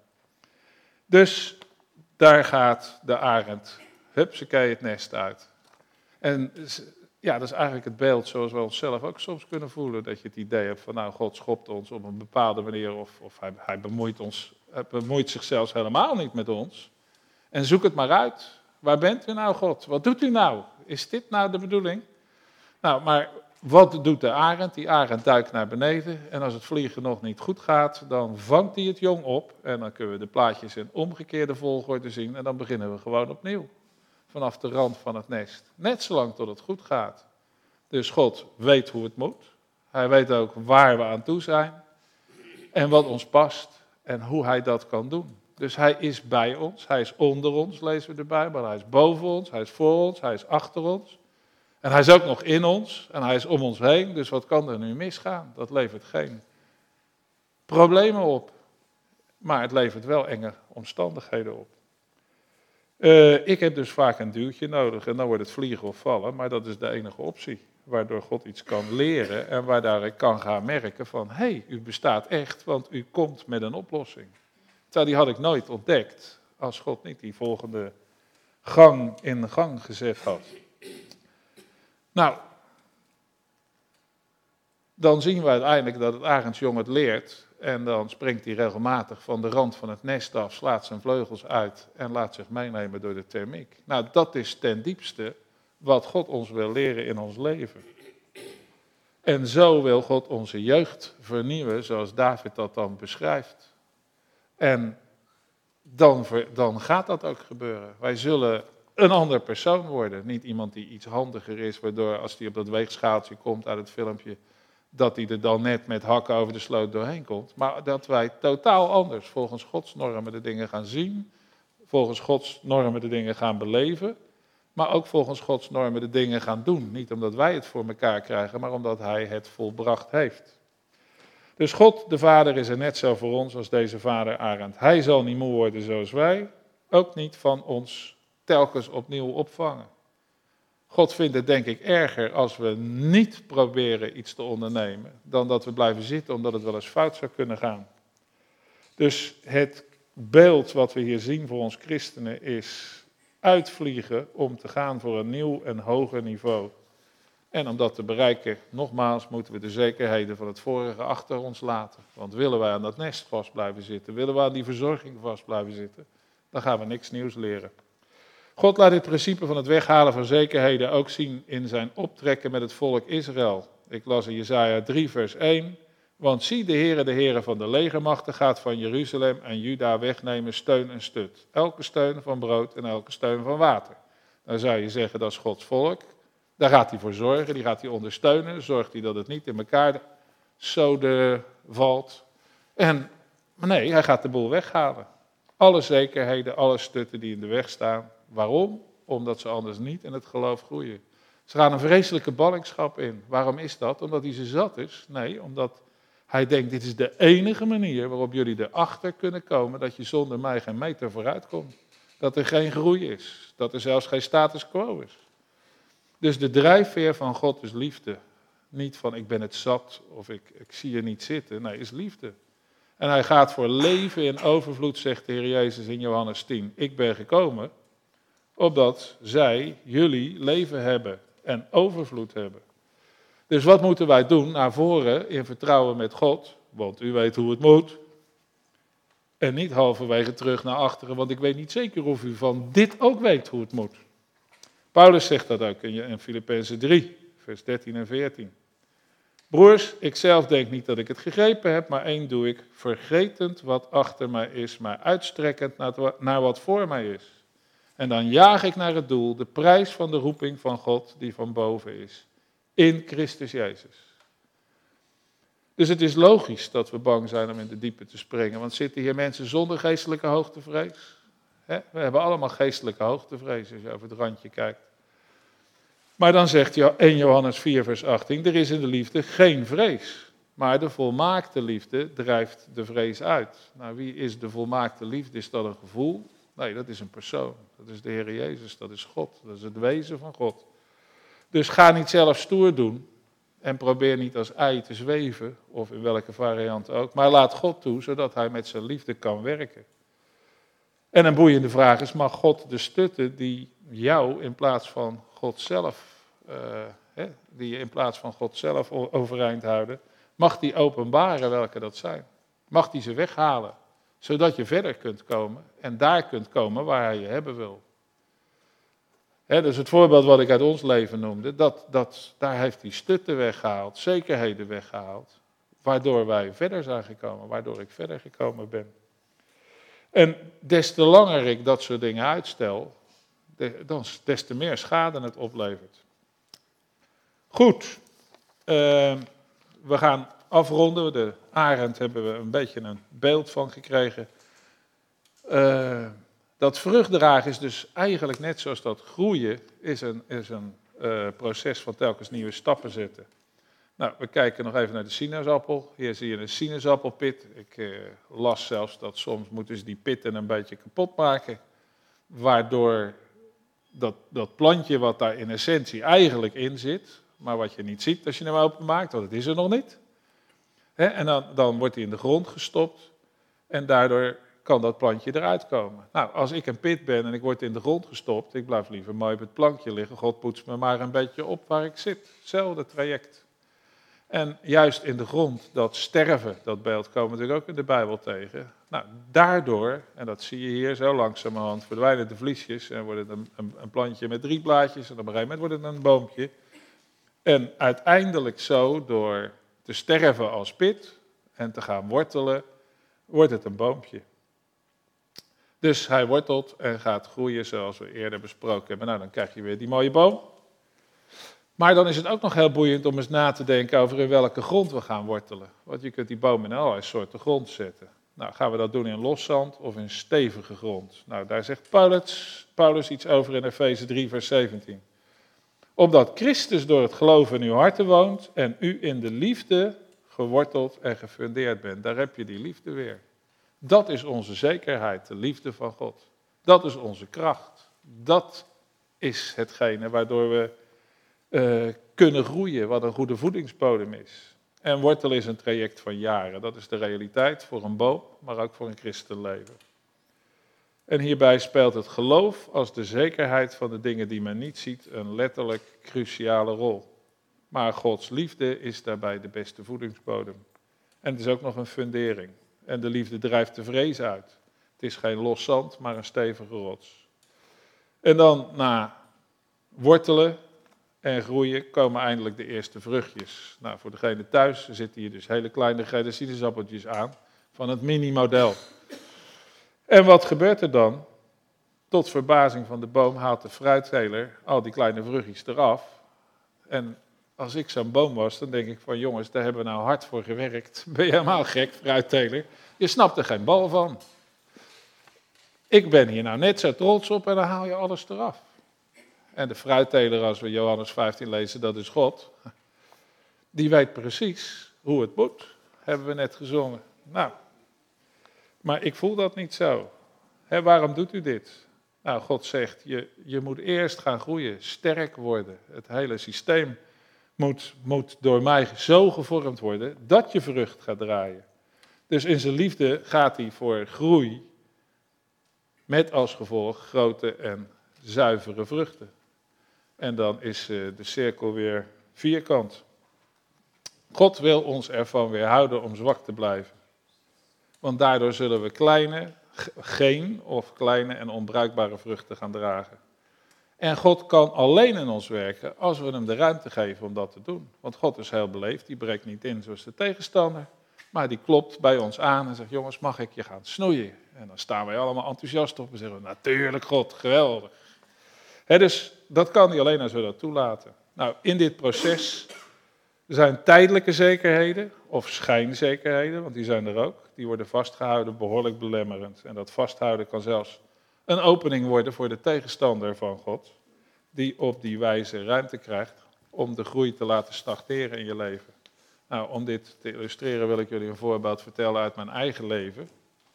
Dus daar gaat de arend, hupsakee, het nest uit. En ja, dat is eigenlijk het beeld zoals we onszelf ook soms kunnen voelen. Dat je het idee hebt van, nou, God schopt ons op een bepaalde manier of hij bemoeit zich zelfs helemaal niet met ons. En zoek het maar uit. Waar bent u nou, God? Wat doet u nou? Is dit nou de bedoeling? Nou, maar wat doet de arend? Die arend duikt naar beneden en als het vliegen nog niet goed gaat, dan vangt hij het jong op. En dan kunnen we de plaatjes in omgekeerde volgorde zien en dan beginnen we gewoon opnieuw. Vanaf de rand van het nest. Net zolang tot het goed gaat. Dus God weet hoe het moet. Hij weet ook waar we aan toe zijn. En wat ons past. En hoe hij dat kan doen. Dus hij is bij ons. Hij is onder ons, lezen we de Bijbel. Hij is boven ons. Hij is voor ons. Hij is achter ons. En hij is ook nog in ons. En hij is om ons heen. Dus wat kan er nu misgaan? Dat levert geen problemen op. Maar het levert wel enge omstandigheden op. Ik heb dus vaak een duwtje nodig en dan wordt het vliegen of vallen, maar dat is de enige optie. Waardoor God iets kan leren en waardoor ik kan gaan merken van, hé, u bestaat echt, want u komt met een oplossing. Terwijl die had ik nooit ontdekt als God niet die volgende gang in gang gezet had. Nou, dan zien we uiteindelijk dat het arendsjong het leert. En dan springt hij regelmatig van de rand van het nest af, slaat zijn vleugels uit en laat zich meenemen door de thermiek. Nou, dat is ten diepste wat God ons wil leren in ons leven. En zo wil God onze jeugd vernieuwen, zoals David dat dan beschrijft. En dan gaat dat ook gebeuren. Wij zullen een ander persoon worden. Niet iemand die iets handiger is, waardoor als hij op dat weegschaaltje komt uit het filmpje, dat hij er dan net met hakken over de sloot doorheen komt. Maar dat wij totaal anders, volgens Gods normen de dingen gaan zien. Volgens Gods normen de dingen gaan beleven. Maar ook volgens Gods normen de dingen gaan doen. Niet omdat wij het voor elkaar krijgen, maar omdat hij het volbracht heeft. Dus God, de Vader, is er net zo voor ons als deze vader Arend. Hij zal niet moe worden zoals wij. Ook niet van ons telkens opnieuw opvangen. God vindt het denk ik erger als we niet proberen iets te ondernemen, dan dat we blijven zitten omdat het wel eens fout zou kunnen gaan. Dus het beeld wat we hier zien voor ons christenen is uitvliegen om te gaan voor een nieuw en hoger niveau. En om dat te bereiken, nogmaals, moeten we de zekerheden van het vorige achter ons laten. Want willen wij aan dat nest vast blijven zitten, willen we aan die verzorging vast blijven zitten, dan gaan we niks nieuws leren. God laat dit principe van het weghalen van zekerheden ook zien in zijn optrekken met het volk Israël. Ik las in Jesaja 3 vers 1, Want zie, de Heere van de legermachten gaat van Jeruzalem en Juda wegnemen steun en stut. Elke steun van brood en elke steun van water. Dan zou je zeggen, dat is Gods volk. Daar gaat hij voor zorgen, die gaat hij ondersteunen. Zorgt hij dat het niet in elkaar zoden valt. Maar nee, hij gaat de boel weghalen. Alle zekerheden, alle stutten die in de weg staan. Waarom? Omdat ze anders niet in het geloof groeien. Ze gaan een vreselijke ballingschap in. Waarom is dat? Omdat hij ze zat is? Nee, omdat hij denkt, dit is de enige manier waarop jullie erachter kunnen komen dat je zonder mij geen meter vooruit komt. Dat er geen groei is. Dat er zelfs geen status quo is. Dus de drijfveer van God is liefde. Niet van ik ben het zat of ik zie je niet zitten. Nee, is liefde. En hij gaat voor leven in overvloed, zegt de Heer Jezus in Johannes 10. Ik ben gekomen, opdat zij, jullie, leven hebben en overvloed hebben. Dus wat moeten wij doen? Naar voren in vertrouwen met God, want u weet hoe het moet. En niet halverwege terug naar achteren, want ik weet niet zeker of u van dit ook weet hoe het moet. Paulus zegt dat ook in Filippenzen 3, vers 13 en 14. Broers, ik zelf denk niet dat ik het gegrepen heb, maar één doe ik, vergetend wat achter mij is, maar uitstrekkend naar wat voor mij is. En dan jaag ik naar het doel, de prijs van de roeping van God die van boven is, in Christus Jezus. Dus het is logisch dat we bang zijn om in de diepe te springen, want zitten hier mensen zonder geestelijke hoogtevrees? We hebben allemaal geestelijke hoogtevrees als je over het randje kijkt. Maar dan zegt 1 Johannes 4 vers 18, er is in de liefde geen vrees. Maar de volmaakte liefde drijft de vrees uit. Nou, wie is de volmaakte liefde? Is dat een gevoel? Nee, dat is een persoon. Dat is de Heer Jezus, dat is God. Dat is het wezen van God. Dus ga niet zelf stoer doen en probeer niet als ei te zweven, of in welke variant ook. Maar laat God toe, zodat hij met zijn liefde kan werken. En een boeiende vraag is, mag God de stutten die jou in plaats van God zelf, die je in plaats van God zelf overeind houden, mag die openbaren welke dat zijn? Mag die ze weghalen, zodat je verder kunt komen en daar kunt komen waar hij je hebben wil? Dus het voorbeeld wat ik uit ons leven noemde, daar heeft hij stutten weggehaald, zekerheden weggehaald, waardoor wij verder zijn gekomen, waardoor ik verder gekomen ben. En des te langer ik dat soort dingen uitstel, des te meer schade het oplevert. Goed, we gaan afronden. De arend hebben we een beetje een beeld van gekregen. Dat vruchtdragen is dus eigenlijk net zoals dat groeien, is een proces van telkens nieuwe stappen zetten. Nou, we kijken nog even naar de sinaasappel. Hier zie je een sinaasappelpit. Ik las zelfs dat soms moeten ze die pitten een beetje kapot maken. Waardoor dat plantje wat daar in essentie eigenlijk in zit, maar wat je niet ziet als je hem openmaakt, want het is er nog niet. En dan wordt hij in de grond gestopt en daardoor kan dat plantje eruit komen. Nou, als ik een pit ben en ik word in de grond gestopt, ik blijf liever mooi op het plankje liggen, God poetst me maar een beetje op waar ik zit. Hetzelfde traject. En juist in de grond, dat sterven, dat beeld komen we natuurlijk ook in de Bijbel tegen. Nou, daardoor, en dat zie je hier zo langzamerhand, verdwijnen de vliesjes en wordt het een plantje met 3 blaadjes en op een gegeven moment wordt het een boompje. En uiteindelijk zo, door te sterven als pit en te gaan wortelen, wordt het een boompje. Dus hij wortelt en gaat groeien zoals we eerder besproken hebben. Nou, dan krijg je weer die mooie boom. Maar dan is het ook nog heel boeiend om eens na te denken over in welke grond we gaan wortelen. Want je kunt die boom in allerlei soorten grond zetten. Nou, gaan we dat doen in loszand of in stevige grond? Nou, daar zegt Paulus iets over in Efeze 3, vers 17. Opdat Christus door het geloven in uw harten woont en u in de liefde geworteld en gefundeerd bent. Daar heb je die liefde weer. Dat is onze zekerheid, de liefde van God. Dat is onze kracht. Dat is hetgene waardoor we kunnen groeien, wat een goede voedingsbodem is. En wortelen is een traject van jaren. Dat is de realiteit voor een boom, maar ook voor een christenleven. En hierbij speelt het geloof als de zekerheid van de dingen die men niet ziet een letterlijk cruciale rol. Maar Gods liefde is daarbij de beste voedingsbodem. En het is ook nog een fundering. En de liefde drijft de vrees uit. Het is geen los zand, maar een stevige rots. En dan na wortelen en groeien, komen eindelijk de eerste vruchtjes. Nou, voor degene thuis zitten hier dus hele kleine gele sinaasappeltjes aan van het mini-model. En wat gebeurt er dan? Tot verbazing van de boom haalt de fruitteler al die kleine vruchtjes eraf. En als ik zo'n boom was, dan denk ik van jongens, daar hebben we nou hard voor gewerkt. Ben je helemaal gek, fruitteler? Je snapt er geen bal van. Ik ben hier nou net zo trots op en dan haal je alles eraf. En de fruitteler, als we Johannes 15 lezen, dat is God. Die weet precies hoe het moet, hebben we net gezongen. Nou, maar ik voel dat niet zo. Waarom doet u dit? Nou, God zegt, je moet eerst gaan groeien, sterk worden. Het hele systeem moet door mij zo gevormd worden dat je vrucht gaat draaien. Dus in zijn liefde gaat hij voor groei, met als gevolg grote en zuivere vruchten. En dan is de cirkel weer vierkant. God wil ons ervan weerhouden om zwak te blijven. Want daardoor zullen we kleine en onbruikbare vruchten gaan dragen. En God kan alleen in ons werken als we hem de ruimte geven om dat te doen. Want God is heel beleefd, die breekt niet in zoals de tegenstander. Maar die klopt bij ons aan en zegt, jongens, mag ik je gaan snoeien? En dan staan wij allemaal enthousiast op en zeggen, natuurlijk God, geweldig. Dus dat kan hij alleen als we dat toelaten. Nou, in dit proces zijn tijdelijke zekerheden of schijnzekerheden, want die zijn er ook. Die worden vastgehouden, behoorlijk belemmerend. En dat vasthouden kan zelfs een opening worden voor de tegenstander van God, die op die wijze ruimte krijgt om de groei te laten stagneren in je leven. Nou, om dit te illustreren wil ik jullie een voorbeeld vertellen uit mijn eigen leven.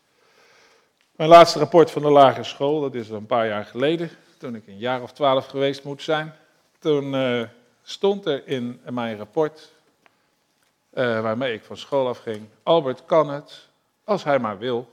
Mijn laatste rapport van de lagere school, dat is al een paar jaar geleden, toen ik een jaar of 12 geweest moet zijn. Toen stond er in mijn rapport, waarmee ik van school afging, Albert kan het, als hij maar wil.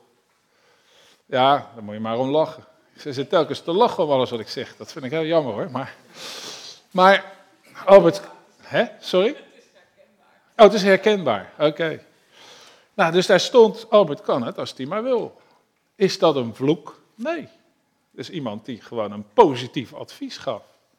Ja, daar moet je maar om lachen. Ze zit telkens te lachen om alles wat ik zeg. Dat vind ik heel jammer hoor. Maar Albert, sorry? Oh, het is herkenbaar. Oké. Nou, dus daar stond, Albert kan het als hij maar wil. Is dat een vloek? Nee. Dus iemand die gewoon een positief advies gaf.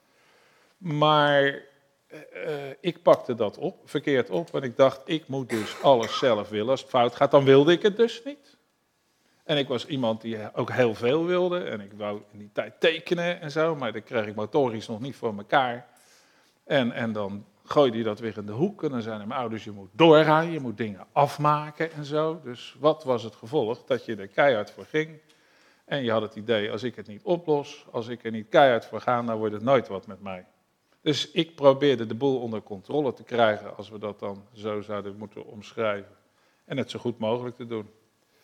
Maar ik pakte dat verkeerd op en ik dacht, ik moet dus alles zelf willen. Als het fout gaat, dan wilde ik het dus niet. En ik was iemand die ook heel veel wilde en ik wou in die tijd tekenen en zo, maar dat kreeg ik motorisch nog niet voor elkaar. En dan gooide je dat weer in de hoek en dan zeiden mijn ouders, je moet doorgaan, je moet dingen afmaken en zo. Dus wat was het gevolg? Dat je er keihard voor ging. En je had het idee, als ik het niet oplos, als ik er niet keihard voor ga, dan wordt het nooit wat met mij. Dus ik probeerde de boel onder controle te krijgen, als we dat dan zo zouden moeten omschrijven. En het zo goed mogelijk te doen.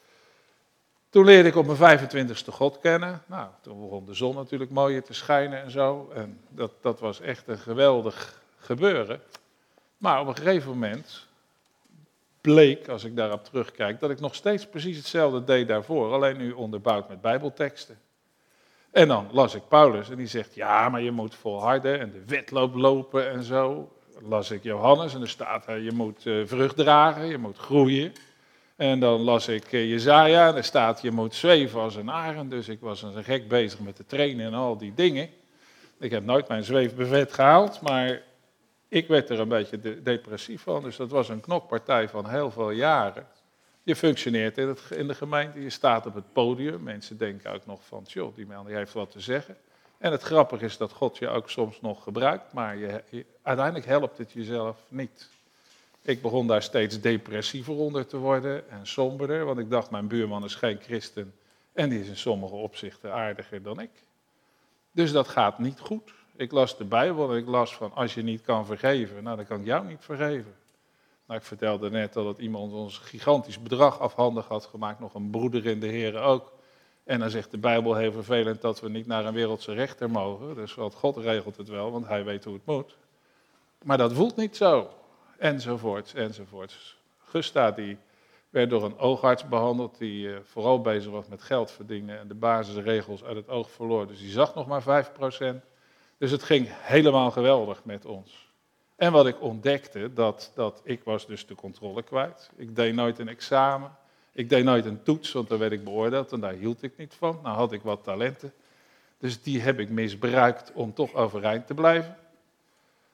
Toen leerde ik op mijn 25ste God kennen. Nou, toen begon de zon natuurlijk mooier te schijnen en zo. En dat was echt een geweldig gebeuren. Maar op een gegeven moment bleek, als ik daarop terugkijk, dat ik nog steeds precies hetzelfde deed daarvoor. Alleen nu onderbouwd met bijbelteksten. En dan las ik Paulus en die zegt, ja, maar je moet volharden en de wedloop lopen en zo. Dan las ik Johannes en er staat, je moet vrucht dragen, je moet groeien. En dan las ik Jesaja en er staat, je moet zweven als een arend. Dus ik was als een gek bezig met te trainen en al die dingen. Ik heb nooit mijn zweefbuffet gehaald, maar ik werd er een beetje depressief van. Dus dat was een knokpartij van heel veel jaren. Je functioneert in de gemeente, je staat op het podium. Mensen denken ook nog van, joh, die man die heeft wat te zeggen. En het grappige is dat God je ook soms nog gebruikt, maar uiteindelijk helpt het jezelf niet. Ik begon daar steeds depressiever onder te worden en somberder, want ik dacht, mijn buurman is geen christen en die is in sommige opzichten aardiger dan ik. Dus dat gaat niet goed. Ik las de Bijbel en ik las van, als je niet kan vergeven, nou dan kan ik jou niet vergeven. Nou, ik vertelde net dat iemand ons een gigantisch bedrag afhandig had gemaakt, nog een broeder in de Heer ook. En dan zegt de Bijbel heel vervelend dat we niet naar een wereldse rechter mogen. Dus God regelt het wel, want hij weet hoe het moet. Maar dat voelt niet zo. Enzovoorts, enzovoorts. Gusta die werd door een oogarts behandeld die vooral bezig was met geld verdienen en de basisregels uit het oog verloor. Dus die zag nog maar 5%. Dus het ging helemaal geweldig met ons. En wat ik ontdekte, dat ik was dus de controle kwijt. Ik deed nooit een examen. Ik deed nooit een toets, want dan werd ik beoordeeld en daar hield ik niet van. Nou had ik wat talenten. Dus die heb ik misbruikt om toch overeind te blijven.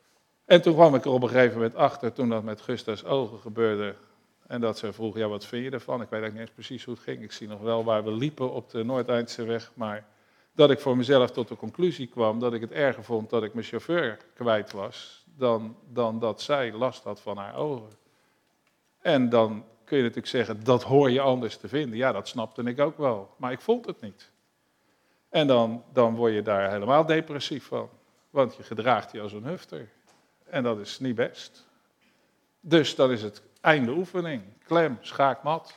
En toen kwam ik er op een gegeven moment achter, toen dat met Gusta's ogen gebeurde. En dat ze vroeg, ja, wat vind je ervan? Ik weet eigenlijk niet eens precies hoe het ging. Ik zie nog wel waar we liepen op de Noordeindse maar dat ik voor mezelf tot de conclusie kwam dat ik het erger vond dat ik mijn chauffeur kwijt was, dan dat zij last had van haar ogen. En dan kun je natuurlijk zeggen, dat hoor je anders te vinden. Ja, dat snapte ik ook wel, maar ik vond het niet. En dan word je daar helemaal depressief van, want je gedraagt je als een hufter. En dat is niet best. Dus dan is het einde oefening, klem, schaakmat.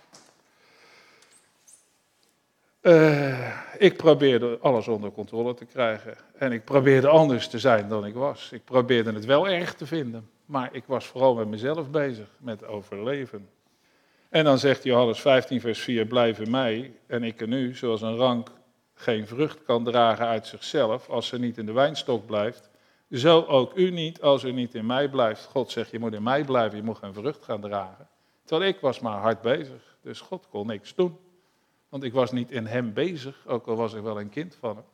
Ik probeerde alles onder controle te krijgen. En ik probeerde anders te zijn dan ik was. Ik probeerde het wel erg te vinden. Maar ik was vooral met mezelf bezig, met overleven. En dan zegt Johannes 15 vers 4, blijf in mij en ik in u, zoals een rank geen vrucht kan dragen uit zichzelf, als ze niet in de wijnstok blijft. Zo ook u niet, als u niet in mij blijft. God zegt, je moet in mij blijven, je moet geen vrucht gaan dragen. Terwijl ik was maar hard bezig, dus God kon niks doen. Want ik was niet in hem bezig, ook al was ik wel een kind van hem.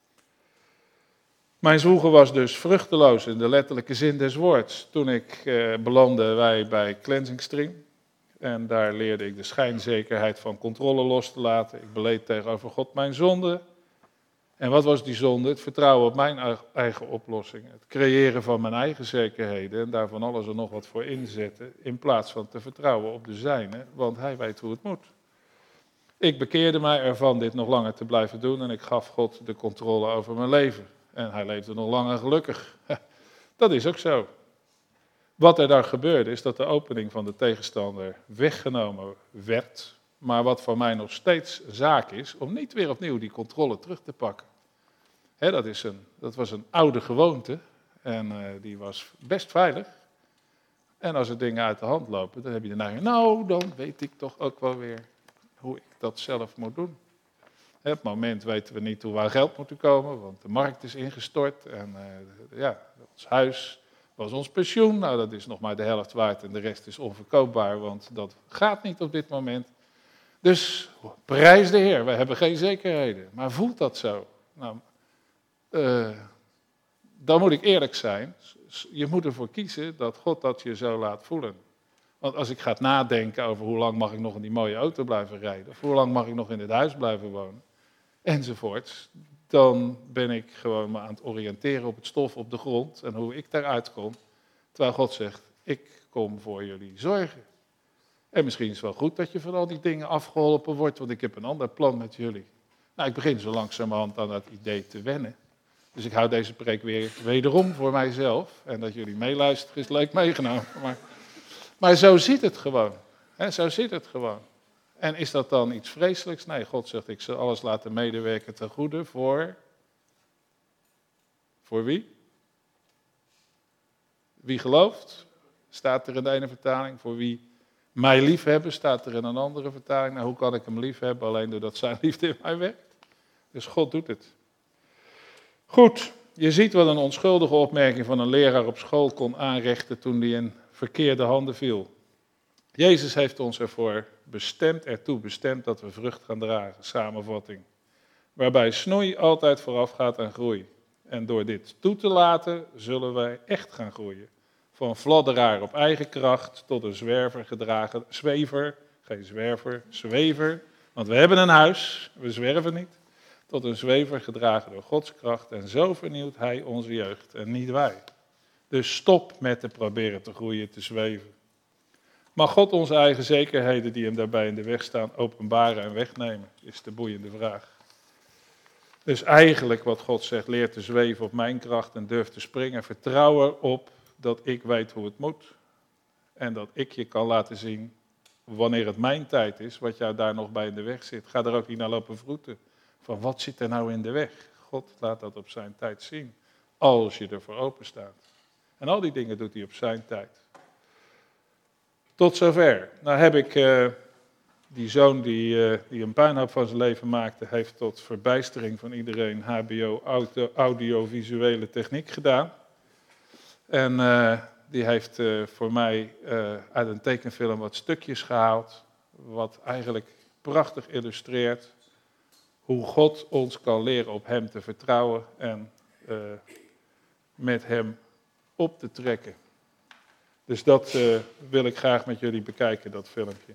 Mijn zwoegen was dus vruchteloos in de letterlijke zin des woords. Toen belanden wij bij Cleansing Stream. En daar leerde ik de schijnzekerheid van controle los te laten. Ik beleed tegenover God mijn zonde. En wat was die zonde? Het vertrouwen op mijn eigen oplossingen. Het creëren van mijn eigen zekerheden en daar van alles en nog wat voor inzetten. In plaats van te vertrouwen op de zijne, want hij weet hoe het moet. Ik bekeerde mij ervan dit nog langer te blijven doen en ik gaf God de controle over mijn leven. En hij leefde nog langer gelukkig. Dat is ook zo. Wat er daar gebeurde is dat de opening van de tegenstander weggenomen werd. Maar wat voor mij nog steeds zaak is, om niet weer opnieuw die controle terug te pakken. Dat was een oude gewoonte en die was best veilig. En als er dingen uit de hand lopen, dan heb je de neiging, nou dan weet ik toch ook wel weer hoe ik dat zelf moet doen. Op het moment weten we niet hoe we aan geld moeten komen, want de markt is ingestort. En ons huis was ons pensioen. Nou, dat is nog maar de helft waard en de rest is onverkoopbaar, want dat gaat niet op dit moment. Dus prijs de Heer, we hebben geen zekerheden. Maar voelt dat zo? Nou, dan moet ik eerlijk zijn. Je moet ervoor kiezen dat God dat je zo laat voelen. Want als ik ga nadenken over hoe lang mag ik nog in die mooie auto blijven rijden, of hoe lang mag ik nog in dit huis blijven wonen, enzovoorts, dan ben ik gewoon me aan het oriënteren op het stof op de grond en hoe ik daaruit kom. Terwijl God zegt, ik kom voor jullie zorgen. En misschien is het wel goed dat je van al die dingen afgeholpen wordt, want ik heb een ander plan met jullie. Nou, ik begin zo langzamerhand aan dat idee te wennen. Dus ik hou deze preek wederom voor mijzelf. En dat jullie meeluisteren is leuk meegenomen. Maar zo zit het gewoon. Zo zit het gewoon. En is dat dan iets vreselijks? Nee, God zegt, ik zal alles laten medewerken ten goede voor... Voor wie? Wie gelooft? Staat er in de ene vertaling. Voor wie mij liefhebben, staat er in een andere vertaling. Nou, hoe kan ik hem liefhebben? Alleen doordat zijn liefde in mij werkt. Dus God doet het. Goed, je ziet wat een onschuldige opmerking van een leraar op school kon aanrichten toen die in verkeerde handen viel. Jezus heeft ons ertoe bestemd dat we vrucht gaan dragen, samenvatting. Waarbij snoei altijd voorafgaat aan groei. En door dit toe te laten, zullen wij echt gaan groeien. Van fladderaar op eigen kracht tot een zwever. Want we hebben een huis, we zwerven niet. Tot een zwever gedragen door Gods kracht. En zo vernieuwt hij onze jeugd en niet wij. Dus stop met te proberen te groeien, te zweven. Mag God onze eigen zekerheden die hem daarbij in de weg staan openbaren en wegnemen, is de boeiende vraag. Dus eigenlijk wat God zegt, leer te zweven op mijn kracht en durf te springen. Vertrouw erop dat ik weet hoe het moet. En dat ik je kan laten zien, wanneer het mijn tijd is, wat jou daar nog bij in de weg zit. Ga er ook niet naar lopen vroeten. Van wat zit er nou in de weg? God laat dat op zijn tijd zien, als je ervoor open staat. En al die dingen doet hij op zijn tijd. Tot zover. Nou heb ik die zoon die een puinhoop van zijn leven maakte, heeft tot verbijstering van iedereen HBO audiovisuele techniek gedaan. En die heeft voor mij uit een tekenfilm wat stukjes gehaald, wat eigenlijk prachtig illustreert hoe God ons kan leren op hem te vertrouwen en met hem op te trekken. Dus dat wil ik graag met jullie bekijken, dat filmpje.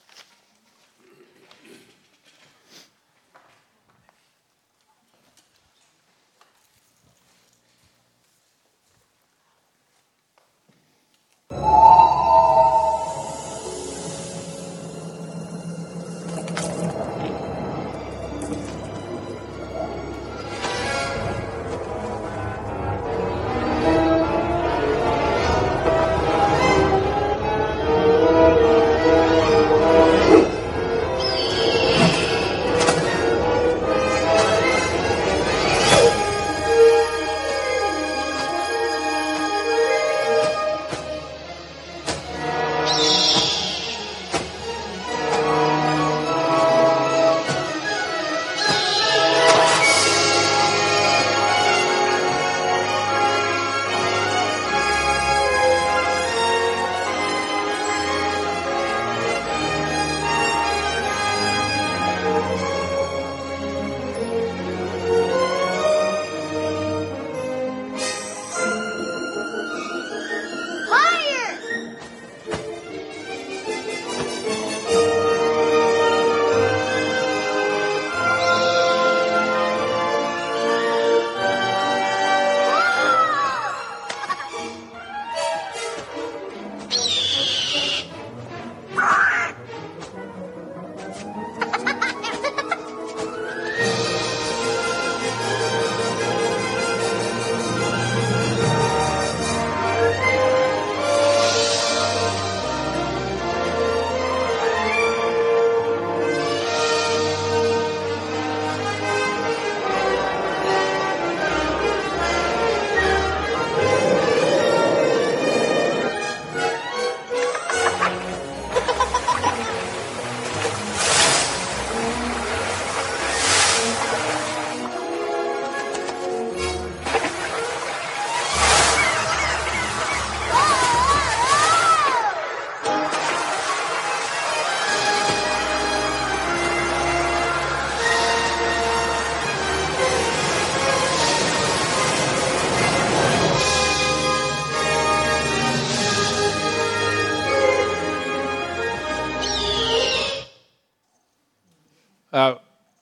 Nou,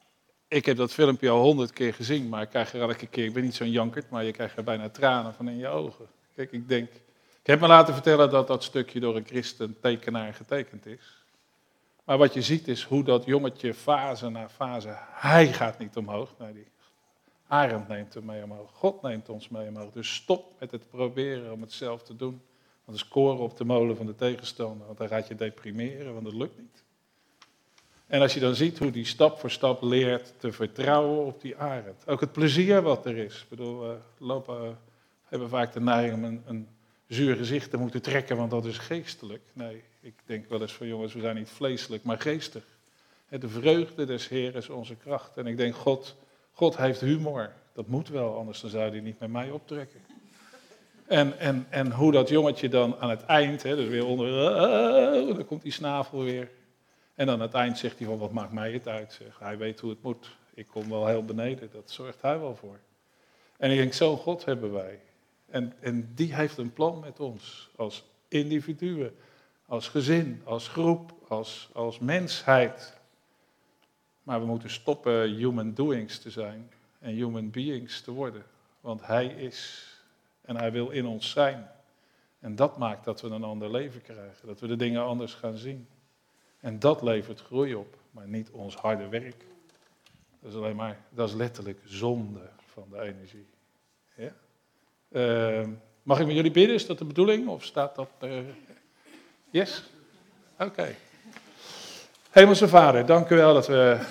ik heb dat filmpje al 100 keer gezien, maar ik krijg er elke keer, ik ben niet zo'n jankert, maar je krijgt er bijna tranen van in je ogen. Kijk, ik heb me laten vertellen dat dat stukje door een christen tekenaar getekend is. Maar wat je ziet is hoe dat jongetje fase na fase, hij gaat niet omhoog. Nee, die Arend neemt hem mee omhoog. God neemt ons mee omhoog. Dus stop met het proberen om het zelf te doen. Want dat is koren op de molen van de tegenstander. Want dan gaat je deprimeren, want dat lukt niet. En als je dan ziet hoe die stap voor stap leert te vertrouwen op die Arend. Ook het plezier wat er is. Ik bedoel, hebben vaak de neiging om een zuur gezicht te moeten trekken, want dat is geestelijk. Nee, ik denk wel eens van jongens, we zijn niet vleeselijk, maar geestig. De vreugde des Heeren is onze kracht. En ik denk, God heeft humor. Dat moet wel, anders dan zou hij niet met mij optrekken. En hoe dat jongetje dan aan het eind, dus weer onder, dan komt die snavel weer. En aan het eind zegt hij van, wat maakt mij het uit? Zeg. Hij weet hoe het moet. Ik kom wel heel beneden, dat zorgt hij wel voor. En ik denk, zo'n God hebben wij. En die heeft een plan met ons, als individuen, als gezin, als groep, als mensheid. Maar we moeten stoppen human doings te zijn en human beings te worden. Want hij is en hij wil in ons zijn. En dat maakt dat we een ander leven krijgen, dat we de dingen anders gaan zien. En dat levert groei op, maar niet ons harde werk. Dat is letterlijk zonde van de energie. Ja? Mag ik met jullie bidden? Is dat de bedoeling? Of staat dat... Yes? Oké. Hemelse Vader, dank u wel dat we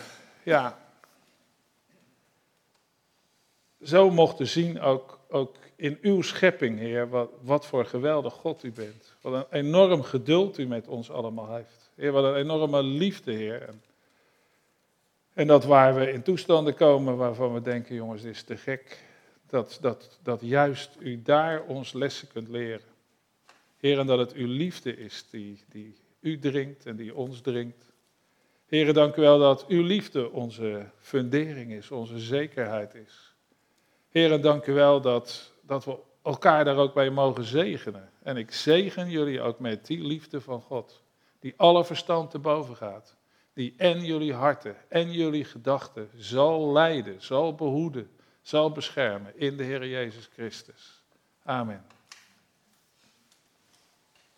zo mochten zien, ook in uw schepping, Heer, wat voor geweldig God u bent. Wat een enorm geduld u met ons allemaal heeft. Heer, wat een enorme liefde, Heer. En dat waar we in toestanden komen waarvan we denken, jongens, dit is te gek, dat juist u daar ons lessen kunt leren. Heer, en dat het uw liefde is die u dringt en die ons dringt. Heer, dank u wel dat uw liefde onze fundering is, onze zekerheid is. Heer, dank u wel dat we elkaar daar ook bij mogen zegenen. En ik zegen jullie ook met die liefde van God, die alle verstand te boven gaat. Die en jullie harten en jullie gedachten zal leiden, zal behoeden, zal beschermen in de Heer Jezus Christus. Amen.